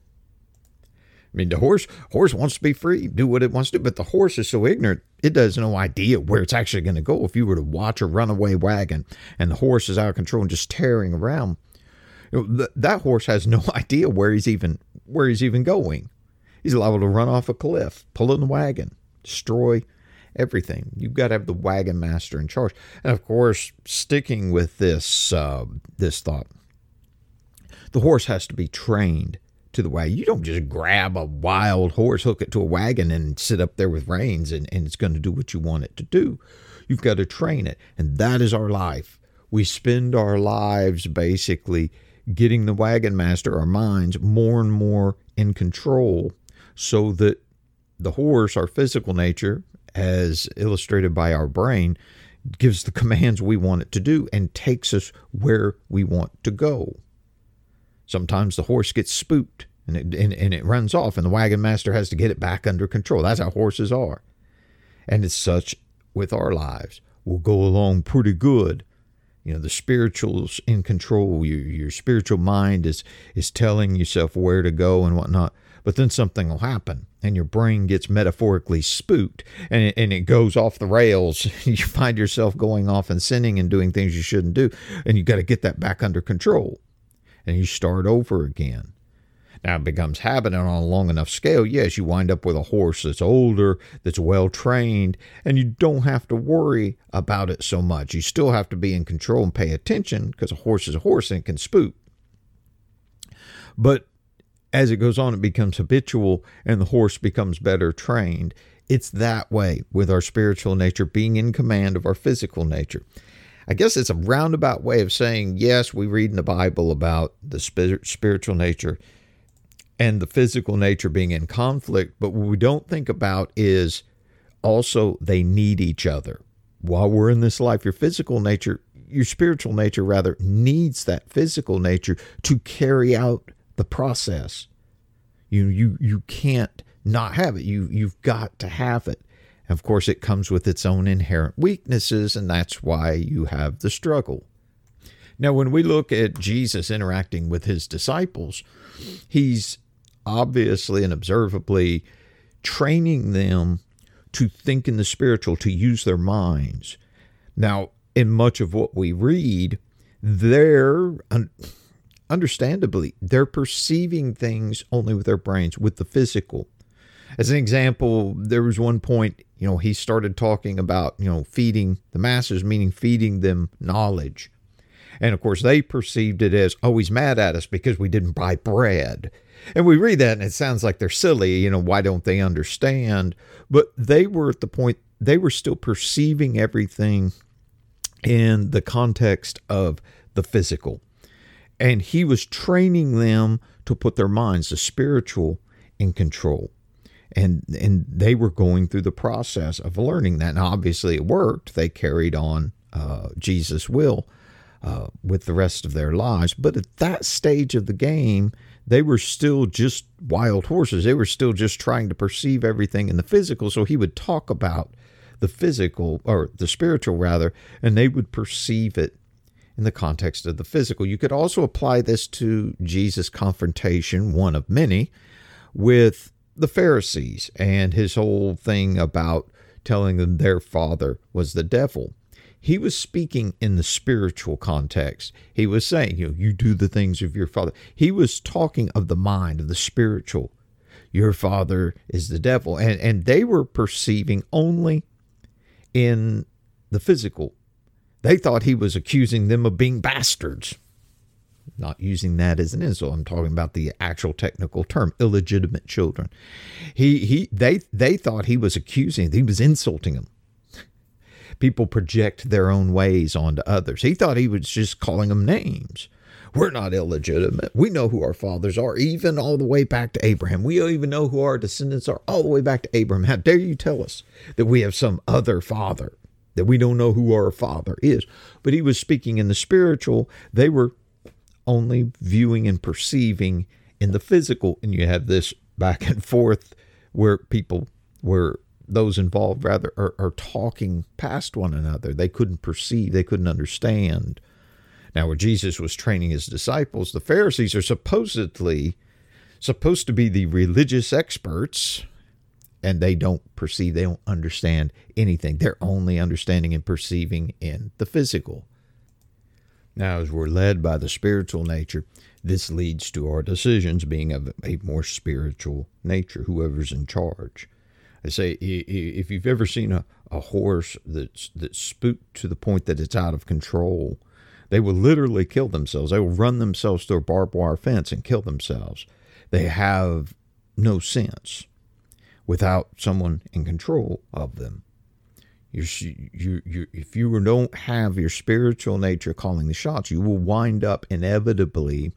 I mean, the horse horse wants to be free, do what it wants to do, but the horse is so ignorant, it has no idea where it's actually going to go. If you were to watch a runaway wagon and the horse is out of control and just tearing around, you know, th- that horse has no idea where he's even where he's even going. He's liable to run off a cliff, pull in the wagon, destroy everything. You've got to have the wagon master in charge. And of course, sticking with this uh, this thought, the horse has to be trained to the wagon. You don't just grab a wild horse, hook it to a wagon, and sit up there with reins, and, and it's going to do what you want it to do. You've got to train it. And that is our life. We spend our lives basically getting the wagon master, our minds, more and more in control, so that the horse, our physical nature, as illustrated by our brain, gives the commands we want it to do and takes us where we want to go. Sometimes the horse gets spooked and it, and, and it runs off, and the wagon master has to get it back under control. That's how horses are. And it's such with our lives. We'll go along pretty good, You know, the spiritual's in control. Your, your spiritual mind is, is telling yourself where to go and whatnot. But then something will happen and your brain gets metaphorically spooked and it, and it goes off the rails. You find yourself going off and sinning and doing things you shouldn't do. And you got to get that back under control. And you start over again. Now it becomes habit, and on a long enough scale, yes, you wind up with a horse that's older, that's well trained, and you don't have to worry about it so much. You still have to be in control and pay attention because a horse is a horse and it can spook. But as it goes on, it becomes habitual and the horse becomes better trained. It's that way with our spiritual nature being in command of our physical nature. I guess it's a roundabout way of saying, yes, we read in the Bible about the spiritual nature and the physical nature being in conflict, but what we don't think about is also they need each other. While we're in this life, your physical nature, your spiritual nature rather, needs that physical nature to carry out the process. You you you can't not have it. You you've got to have it. And of course, it comes with its own inherent weaknesses, and that's why you have the struggle. Now, when we look at Jesus interacting with his disciples, he's obviously and observably training them to think in the spiritual, to use their minds. Now, in much of what we read, they're, understandably, they're perceiving things only with their brains, with the physical. As an example, there was one point, you know, he started talking about, you know, feeding the masses, meaning feeding them knowledge. And of course, they perceived it as, oh, he's mad at us because we didn't buy bread. And we read that and it sounds like they're silly, you know, why don't they understand? But they were at the point, they were still perceiving everything in the context of the physical. And he was training them to put their minds, the spiritual, in control. And and they were going through the process of learning that. And obviously it worked. They carried on uh, Jesus' will uh, with the rest of their lives. But at that stage of the game, they were still just wild horses. They were still just trying to perceive everything in the physical. So he would talk about the physical, or the spiritual rather, and they would perceive it in the context of the physical. You could also apply this to Jesus' confrontation, one of many, with the Pharisees and his whole thing about telling them their father was the devil. He was speaking in the spiritual context. He was saying, you know, you do the things of your father. He was talking of the mind, of the spiritual. Your father is the devil. And, and they were perceiving only in the physical. They thought he was accusing them of being bastards. Not using that as an insult. I'm talking about the actual technical term, illegitimate children. He he they they thought he was accusing, he was insulting them. People project their own ways onto others. He thought he was just calling them names. We're not illegitimate. We know who our fathers are, even all the way back to Abraham. We even know who our descendants are all the way back to Abraham. How dare you tell us that we have some other father, that we don't know who our father is? But he was speaking in the spiritual. They were only viewing and perceiving in the physical. And you have this back and forth where people were, those involved rather, are, are talking past one another. They couldn't perceive, they couldn't understand. Now, where Jesus was training his disciples, the Pharisees are supposedly supposed to be the religious experts, and they don't perceive, they don't understand anything. They're only understanding and perceiving in the physical. Now, as we're led by the spiritual nature, this leads to our decisions being of a more spiritual nature, whoever's in charge. I say, if you've ever seen a, a horse that's, that's spooked to the point that it's out of control, they will literally kill themselves. They will run themselves through a barbed wire fence and kill themselves. They have no sense without someone in control of them. You, you, you, if you don't have your spiritual nature calling the shots, you will wind up inevitably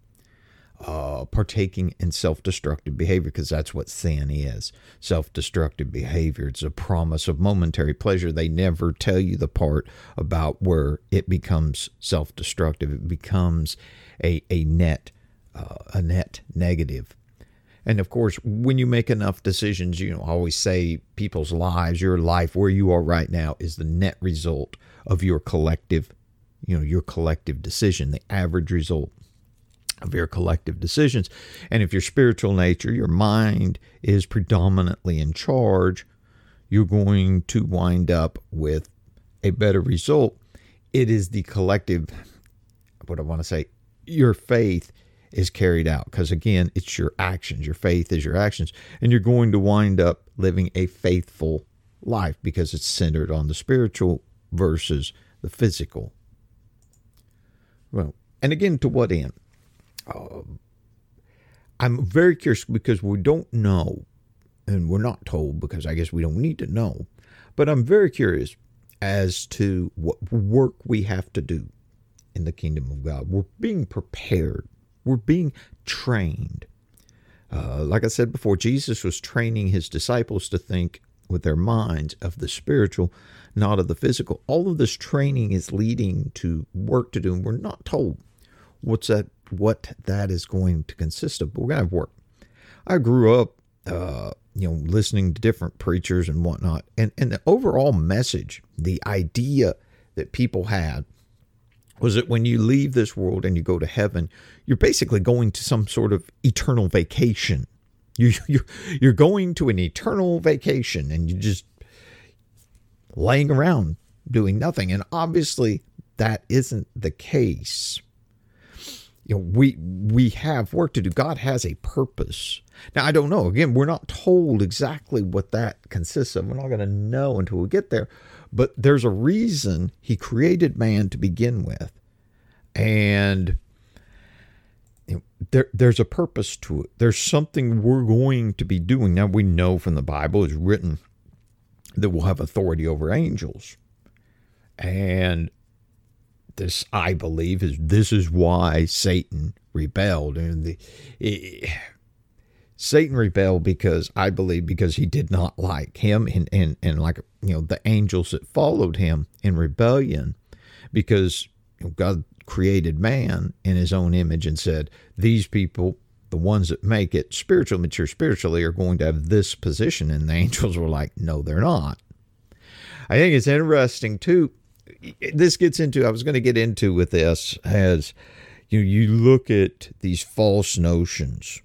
uh, partaking in self-destructive behavior, because that's what sin is. Self-destructive behavior. It's a promise of momentary pleasure. They never tell you the part about where it becomes self-destructive. It becomes a, a net, uh, a net negative. And of course, when you make enough decisions, you know, I always say people's lives, your life, where you are right now, is the net result of your collective you know, your collective decision, the average result of your collective decisions. And if your spiritual nature, your mind is predominantly in charge, you're going to wind up with a better result. It is the collective, what I want to say, your faith is carried out. Because again, it's your actions. Your faith is your actions. And you're going to wind up living a faithful life because it's centered on the spiritual versus the physical. Well, and again, to what end? Uh, I'm very curious because we don't know, and we're not told because I guess we don't need to know, but I'm very curious as to what work we have to do in the kingdom of God. We're being prepared. We're being trained. Uh, like I said before, Jesus was training his disciples to think with their minds of the spiritual, not of the physical. All of this training is leading to work to do, and we're not told what's that, what that is going to consist of, but we're going to have work. I grew up, uh, you know, listening to different preachers and whatnot, and, and the overall message, the idea that people had was that when you leave this world and you go to heaven, you're basically going to some sort of eternal vacation. You, you're, you're going to an eternal vacation and you're just laying around doing nothing. And obviously that isn't the case. You know, we we have work to do. God has a purpose. Now, I don't know. Again, we're not told exactly what that consists of. We're not going to know until we get there. But there's a reason he created man to begin with. And you know, there, there's a purpose to it. There's something we're going to be doing. Now, we know from the Bible, it's written that we'll have authority over angels. And this, I believe, is this is why Satan rebelled. And the it, Satan rebelled because I believe because he did not like him and, and, and like, you know, the angels that followed him in rebellion, because you know, God created man in his own image and said, these people, the ones that make it spiritual, mature spiritually, are going to have this position. And the angels were like, no, they're not. I think it's interesting too. This gets into, I was going to get into with this as, you know, you look at these false notions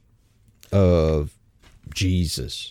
of Jesus,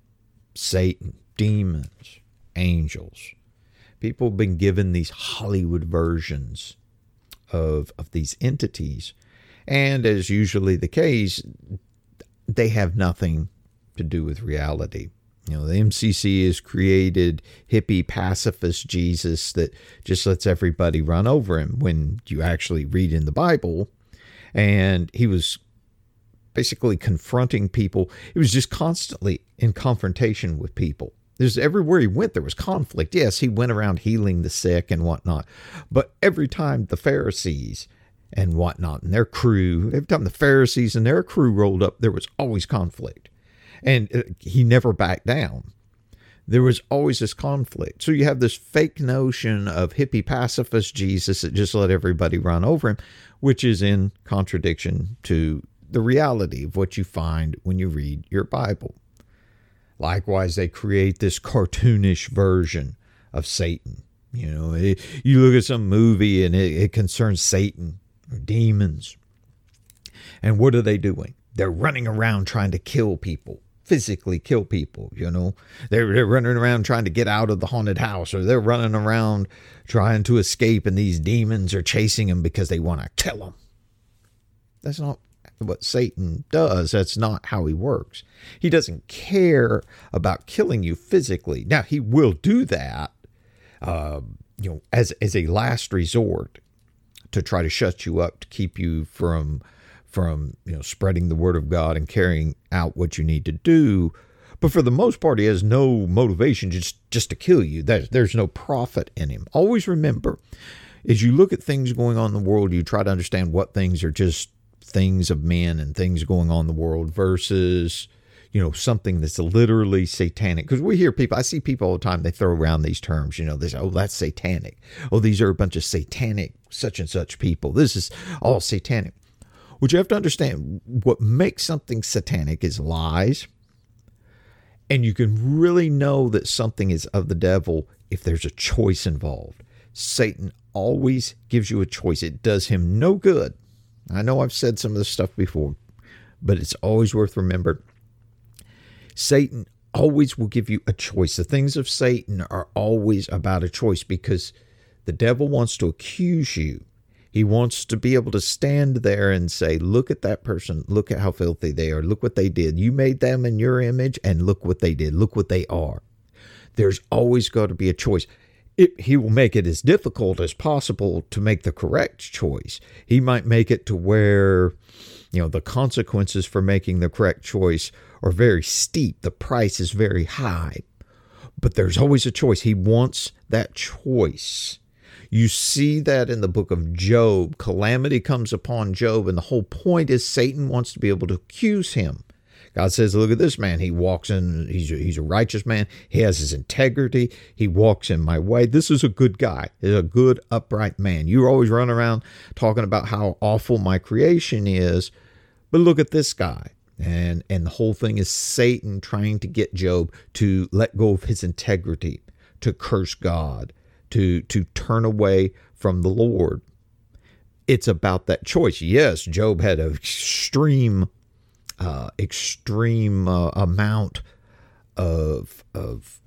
Satan, demons, angels. People have been given these Hollywood versions of, of these entities. And as usually the case, they have nothing to do with reality. You know, the M C C has created hippie pacifist Jesus that just lets everybody run over him when you actually read in the Bible. And he was basically confronting people. He was just constantly in confrontation with people. There's everywhere he went, there was conflict. Yes, he went around healing the sick and whatnot. But every time the Pharisees and whatnot and their crew, every time the Pharisees and their crew rolled up, there was always conflict. And he never backed down. There was always this conflict. So you have this fake notion of hippie pacifist Jesus that just let everybody run over him, which is in contradiction to the reality of what you find when you read your Bible. Likewise, they create this cartoonish version of Satan. You know, it, you look at some movie and it, it concerns Satan or demons. And what are they doing? They're running around trying to kill people. Physically kill people, you know. They're, they're running around trying to get out of the haunted house, or they're running around trying to escape, and these demons are chasing them because they want to kill them. That's not what Satan does. That's not how he works. He doesn't care about killing you physically. Now, he will do that, uh, you know, as, as a last resort to try to shut you up, to keep you from from, you know, spreading the word of God and carrying out what you need to do. But for the most part, he has no motivation just, just to kill you. There's, there's no profit in him. Always remember, as you look at things going on in the world, you try to understand what things are just things of men and things going on in the world versus, you know, something that's literally satanic. Because we hear people, I see people all the time, they throw around these terms, you know, they say, oh, that's satanic. Oh, these are a bunch of satanic such and such people. This is all satanic. What you have to understand, what makes something satanic is lies. And you can really know that something is of the devil if there's a choice involved. Satan always gives you a choice. It does him no good. I know I've said some of this stuff before, but it's always worth remembering. Satan always will give you a choice. The things of Satan are always about a choice because the devil wants to accuse you. He wants to be able to stand there and say, look at that person. Look at how filthy they are. Look what they did. You made them in your image, and look what they did. Look what they are. There's always got to be a choice. It, he will make it as difficult as possible to make the correct choice. He might make it to where, you know, the consequences for making the correct choice are very steep. The price is very high. But there's always a choice. He wants that choice. You see that in the book of Job. Calamity comes upon Job, and the whole point is Satan wants to be able to accuse him. God says, look at this man. He walks in, he's a, he's a righteous man. He has his integrity. He walks in my way. This is a good guy. He's a good, upright man. You always run around talking about how awful my creation is, but look at this guy. And, and the whole thing is Satan trying to get Job to let go of his integrity, to curse God, to to turn away from the Lord. It's about that choice. Yes, Job had an extreme, uh, extreme uh, amount of of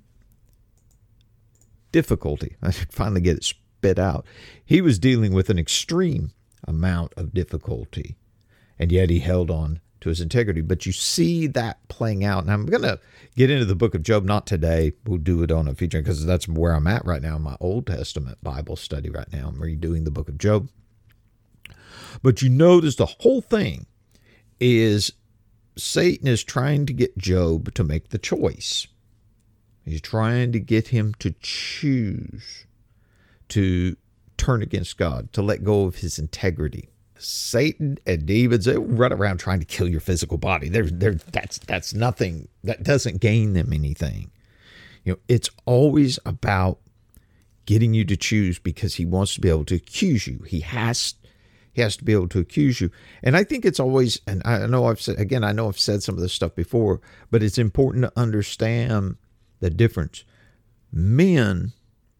difficulty. I finally get it spit out. He was dealing with an extreme amount of difficulty, and yet he held on to his integrity. But you see that playing out. And I'm going to get into the book of Job, not today. We'll do it on a future, because that's where I'm at right now in my Old Testament Bible study right now. I'm redoing the book of Job. But you notice the whole thing is Satan is trying to get Job to make the choice. He's trying to get him to choose to turn against God, to let go of his integrity. Satan and demons, they run around trying to kill your physical body. They're, they're, that's, that's nothing. That doesn't gain them anything. You know, it's always about getting you to choose, because he wants to be able to accuse you. He has, he has to be able to accuse you. And I think it's always, and I know I've said, again, I know I've said some of this stuff before, but it's important to understand the difference. Men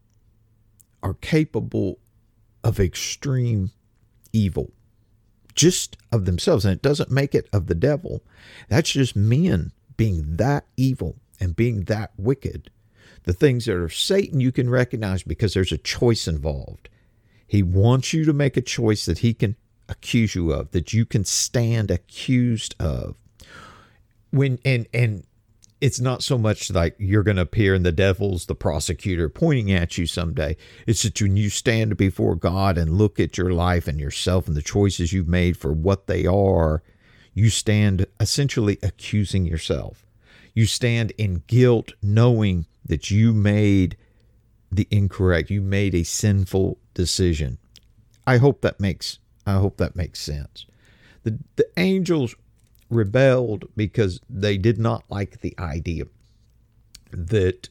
are capable of extreme evil, just of themselves, and it doesn't make it of the devil. That's just men being that evil and being that wicked. The things that are Satan you can recognize because there's a choice involved. He wants you to make a choice that he can accuse you of, that you can stand accused of. When and and it's not so much like you're going to appear and the devil's the prosecutor pointing at you someday. It's that when you stand before God and look at your life and yourself and the choices you've made for what they are, you stand essentially accusing yourself. You stand in guilt knowing that you made the incorrect, you made a sinful decision. I hope that makes, I hope that makes sense. The, the angels rebelled because they did not like the idea that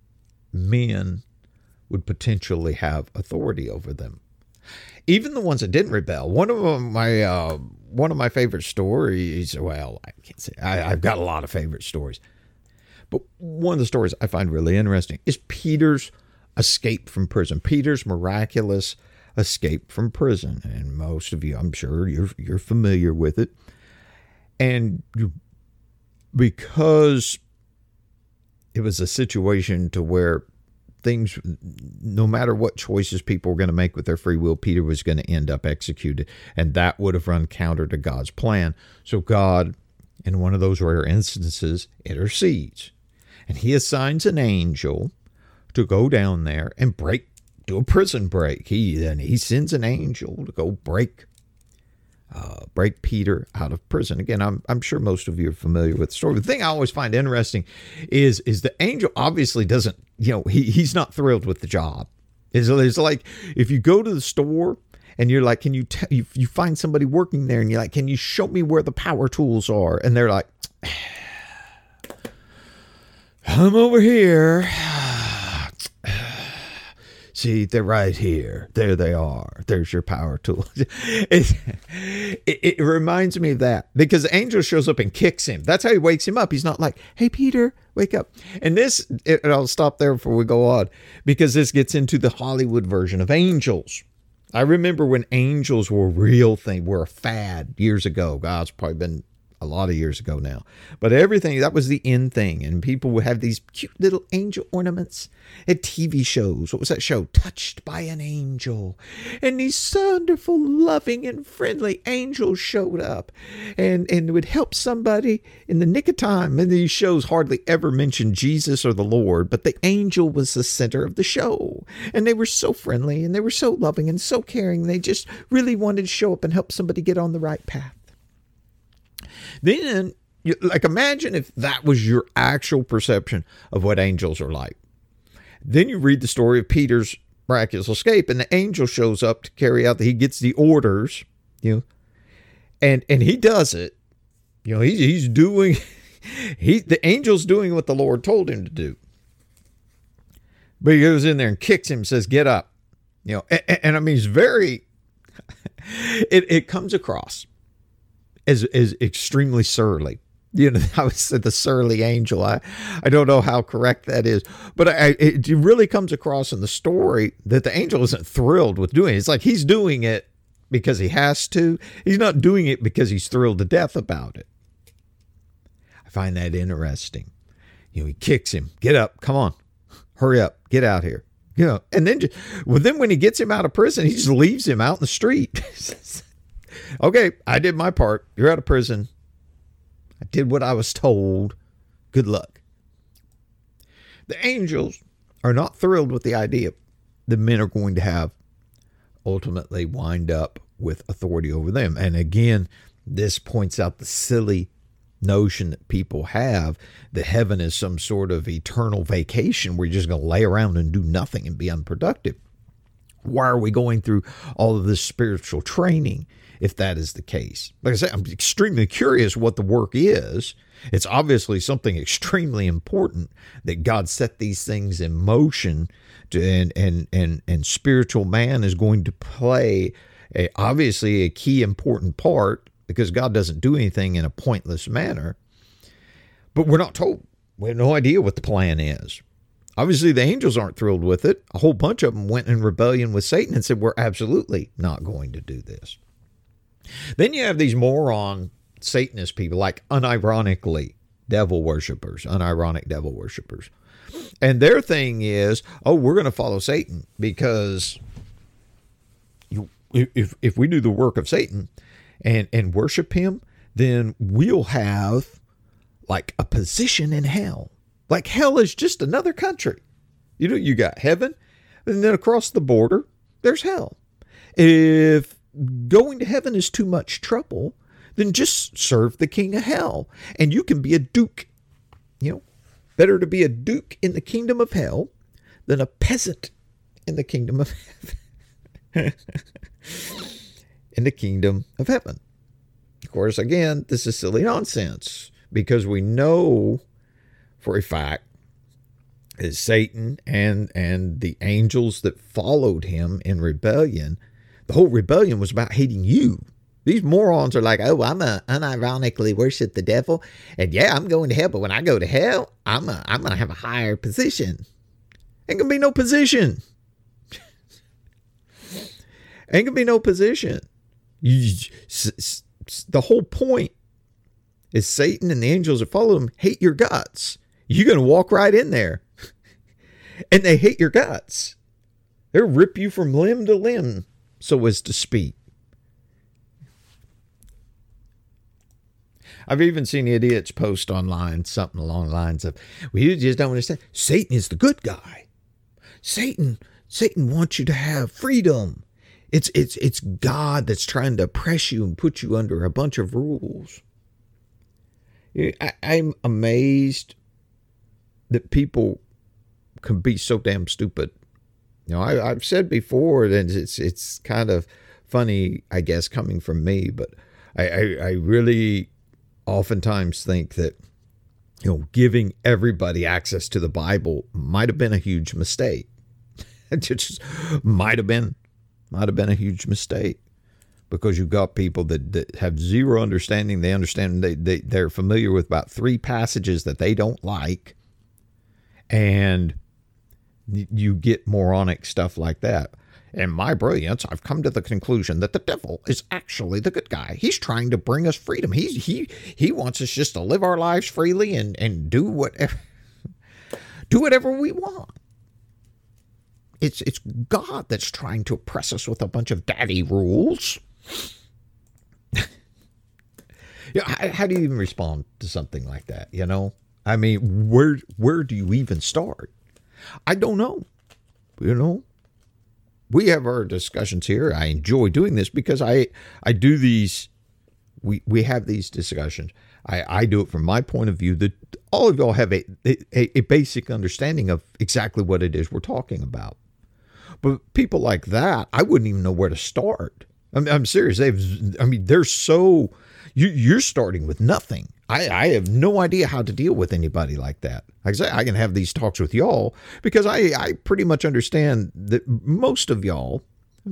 men would potentially have authority over them. Even the ones that didn't rebel. One of my uh, one of my favorite stories. Well, I can't say I, I've got a lot of favorite stories, but one of the stories I find really interesting is Peter's escape from prison. Peter's miraculous escape from prison, and most of you, I'm sure, you're you're familiar with it. And because it was a situation to where things, no matter what choices people were going to make with their free will, Peter was going to end up executed. And that would have run counter to God's plan. So God, in one of those rare instances, intercedes. And he assigns an angel to go down there and break, do a prison break. He then he sends an angel to go break Uh, break Peter out of prison. Again, I'm I'm sure most of you are familiar with the story. The thing I always find interesting is is the angel obviously doesn't, you know, he he's not thrilled with the job. It's, it's like if you go to the store and you're like, can you, t- you you find somebody working there and you're like, can you show me where the power tools are? And they're like, I'm over here. See, they're right here. There they are. There's your power tool. It, it, it reminds me of that because the angel shows up and kicks him. That's how he wakes him up. He's not like, hey, Peter, wake up. And this, it, and I'll stop there before we go on because this gets into the Hollywood version of angels. I remember when angels were a real thing, were a fad years ago. God, it's probably been a lot of years ago now. But everything, that was the in thing. And people would have these cute little angel ornaments at T V shows. What was that show? Touched by an Angel. And these wonderful, loving, and friendly angels showed up and, and would help somebody in the nick of time. And these shows hardly ever mentioned Jesus or the Lord, but the angel was the center of the show. And they were so friendly and they were so loving and so caring. They just really wanted to show up and help somebody get on the right path. Then, like, imagine if that was your actual perception of what angels are like. Then you read the story of Peter's miraculous escape, and the angel shows up to carry out, the, he gets the orders, you know, and and he does it. You know, he's, he's doing, he the angel's doing what the Lord told him to do. But he goes in there and kicks him and says, get up. You know, and, and I mean, it's very, it, it comes across as, as extremely surly. You know, I would say the surly angel. I, I don't know how correct that is, but I, it really comes across in the story that the angel isn't thrilled with doing it. It's like he's doing it because he has to. He's not doing it because he's thrilled to death about it. I find that interesting. You know, he kicks him. Get up. Come on. Hurry up. Get out here. You know, and then, well, then when he gets him out of prison, he just leaves him out in the street. Okay, I did my part. You're out of prison. I did what I was told. Good luck. The angels are not thrilled with the idea that men are going to have ultimately wind up with authority over them. And again, this points out the silly notion that people have that heaven is some sort of eternal vacation where you're just going to lay around and do nothing and be unproductive. Why are we going through all of this spiritual training if that is the case? Like I said, I'm extremely curious what the work is. It's obviously something extremely important that God set these things in motion to, and, and, and, and spiritual man is going to play a, obviously a key important part because God doesn't do anything in a pointless manner. But we're not told. We have no idea what the plan is. Obviously, the angels aren't thrilled with it. A whole bunch of them went in rebellion with Satan and said, we're absolutely not going to do this. Then you have these moron Satanist people, like unironically devil worshipers, unironic devil worshipers. And their thing is, oh, we're going to follow Satan because you, if, if we do the work of Satan and, and worship him, then we'll have like a position in hell. Like hell is just another country. You know, you got heaven, and then across the border, there's hell. If going to heaven is too much trouble, then just serve the king of hell, and you can be a duke. You know, better to be a duke in the kingdom of hell than a peasant in the kingdom of heaven. In the kingdom of heaven. Of course, again, this is silly nonsense because we know for a fact is Satan and and the angels that followed him in rebellion. The whole rebellion was about hating you. These morons are like, oh, I'm a unironically worship the devil, and yeah, I'm going to hell. But when I go to hell, I'm a, I'm gonna have a higher position. Ain't gonna be no position. Ain't gonna be no position. You, s- s- the whole point is Satan and the angels that follow him hate your guts. You're going to walk right in there. And they hate your guts. They'll rip you from limb to limb, so as to speak. I've even seen idiots post online something along the lines of, well, you just don't understand. Satan is the good guy. Satan, Satan wants you to have freedom. It's, it's, it's God that's trying to oppress you and put you under a bunch of rules. I, I'm amazed that people can be so damn stupid. You know, I, I've said before that it's it's kind of funny, I guess, coming from me, but I, I, I really oftentimes think that, you know, giving everybody access to the Bible might have been a huge mistake. It just might have been, might have been a huge mistake, because you've got people that, that have zero understanding. They understand, they, they, they're familiar with about three passages that they don't like. And you get moronic stuff like that. In my brilliance, I've come to the conclusion that the devil is actually the good guy. He's trying to bring us freedom. He's, he he wants us just to live our lives freely and, and do whatever do whatever we want. It's it's God that's trying to oppress us with a bunch of daddy rules. Yeah, how, how do you even respond to something like that? You know, I mean, where where do you even start? I don't know. You know, we have our discussions here. I enjoy doing this because I I do these. We we have these discussions. I, I do it from my point of view that all of y'all have a, a a basic understanding of exactly what it is we're talking about. But people like that, I wouldn't even know where to start. I'm, I'm serious. They've, I mean, they're so, you, you're starting with nothing. I, I have no idea how to deal with anybody like that. Like I say, I can have these talks with y'all because I, I pretty much understand that most of y'all,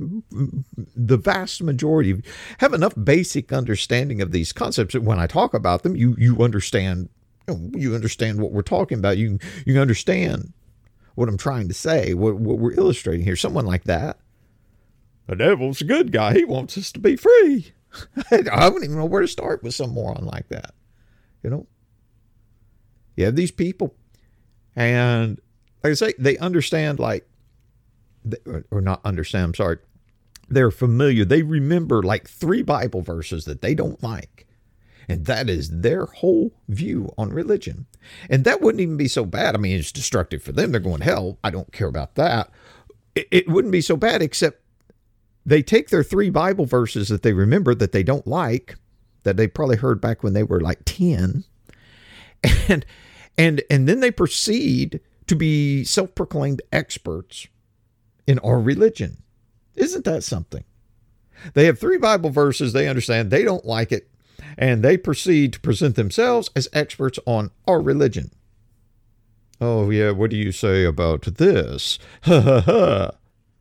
the vast majority, have enough basic understanding of these concepts that when I talk about them, you, you understand, you know, you understand what we're talking about. You, you understand what I'm trying to say, what, what we're illustrating here. Someone like that. The devil's a good guy. He wants us to be free. I wouldn't even know where to start with some moron like that. You know, you have these people, and like I say, they understand, like, or not understand, I'm sorry. They're familiar. They remember like three Bible verses that they don't like. And that is their whole view on religion. And that wouldn't even be so bad. I mean, it's destructive for them. They're going to hell. I don't care about that. It, it wouldn't be so bad, except they take their three Bible verses that they remember that they don't like, that they probably heard back when they were like ten. And, and, and then they proceed to be self-proclaimed experts in our religion. Isn't that something? They have three Bible verses they understand, they don't like it, and they proceed to present themselves as experts on our religion. Oh, yeah, what do you say about this? Ha ha ha.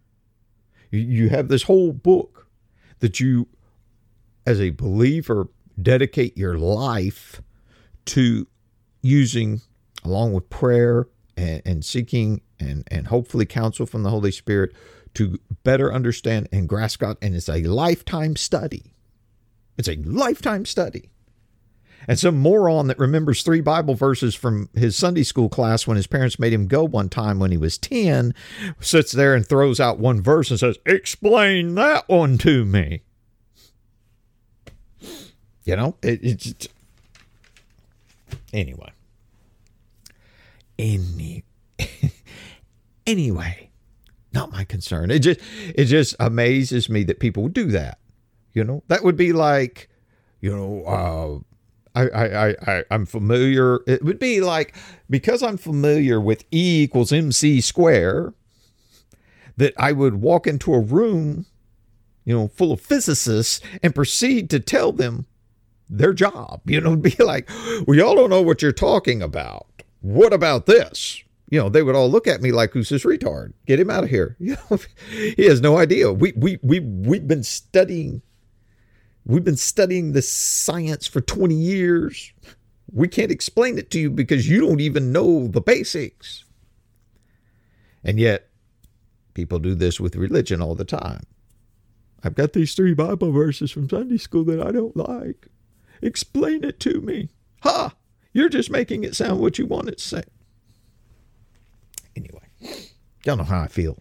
You have this whole book that you, as a believer, dedicate your life to using, along with prayer and, and seeking and, and hopefully counsel from the Holy Spirit, to better understand and grasp God. And it's a lifetime study. It's a lifetime study. And some moron that remembers three Bible verses from his Sunday school class when his parents made him go one time when he was ten, sits there and throws out one verse and says, explain that one to me. You know, it, it's, anyway. Any, anyway, not my concern. It just, it just amazes me that people would do that. You know, that would be like, you know, uh, I, I, I, I'm familiar. It would be like, because I'm familiar with E equals M C square, that I would walk into a room, you know, full of physicists and proceed to tell them their job. You know, be like, well, y'all don't know what you're talking about. What about this? You know, they would all look at me like, who's this retard? Get him out of here. You know, he has no idea. We, we, we, we've been studying We've been studying this science for twenty years. We can't explain it to you because you don't even know the basics. And yet, people do this with religion all the time. I've got these three Bible verses from Sunday school that I don't like. Explain it to me. Ha! You're just making it sound what you want it to say. Anyway, y'all know how I feel.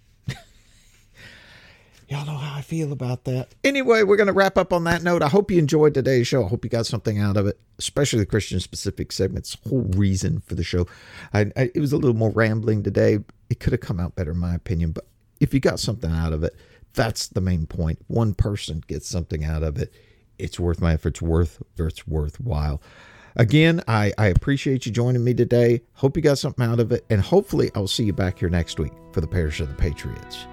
Y'all know how I feel about that. Anyway, we're going to wrap up on that note. I hope you enjoyed today's show. I hope you got something out of it, especially the Christian-specific segments. Whole reason for the show. I, I, it was a little more rambling today. It could have come out better, in my opinion. But if you got something out of it, that's the main point. One person gets something out of it. It's worth my efforts. Worth, it's worthwhile. Again, I, I appreciate you joining me today. Hope you got something out of it. And hopefully I'll see you back here next week for the Parish of the Patriots.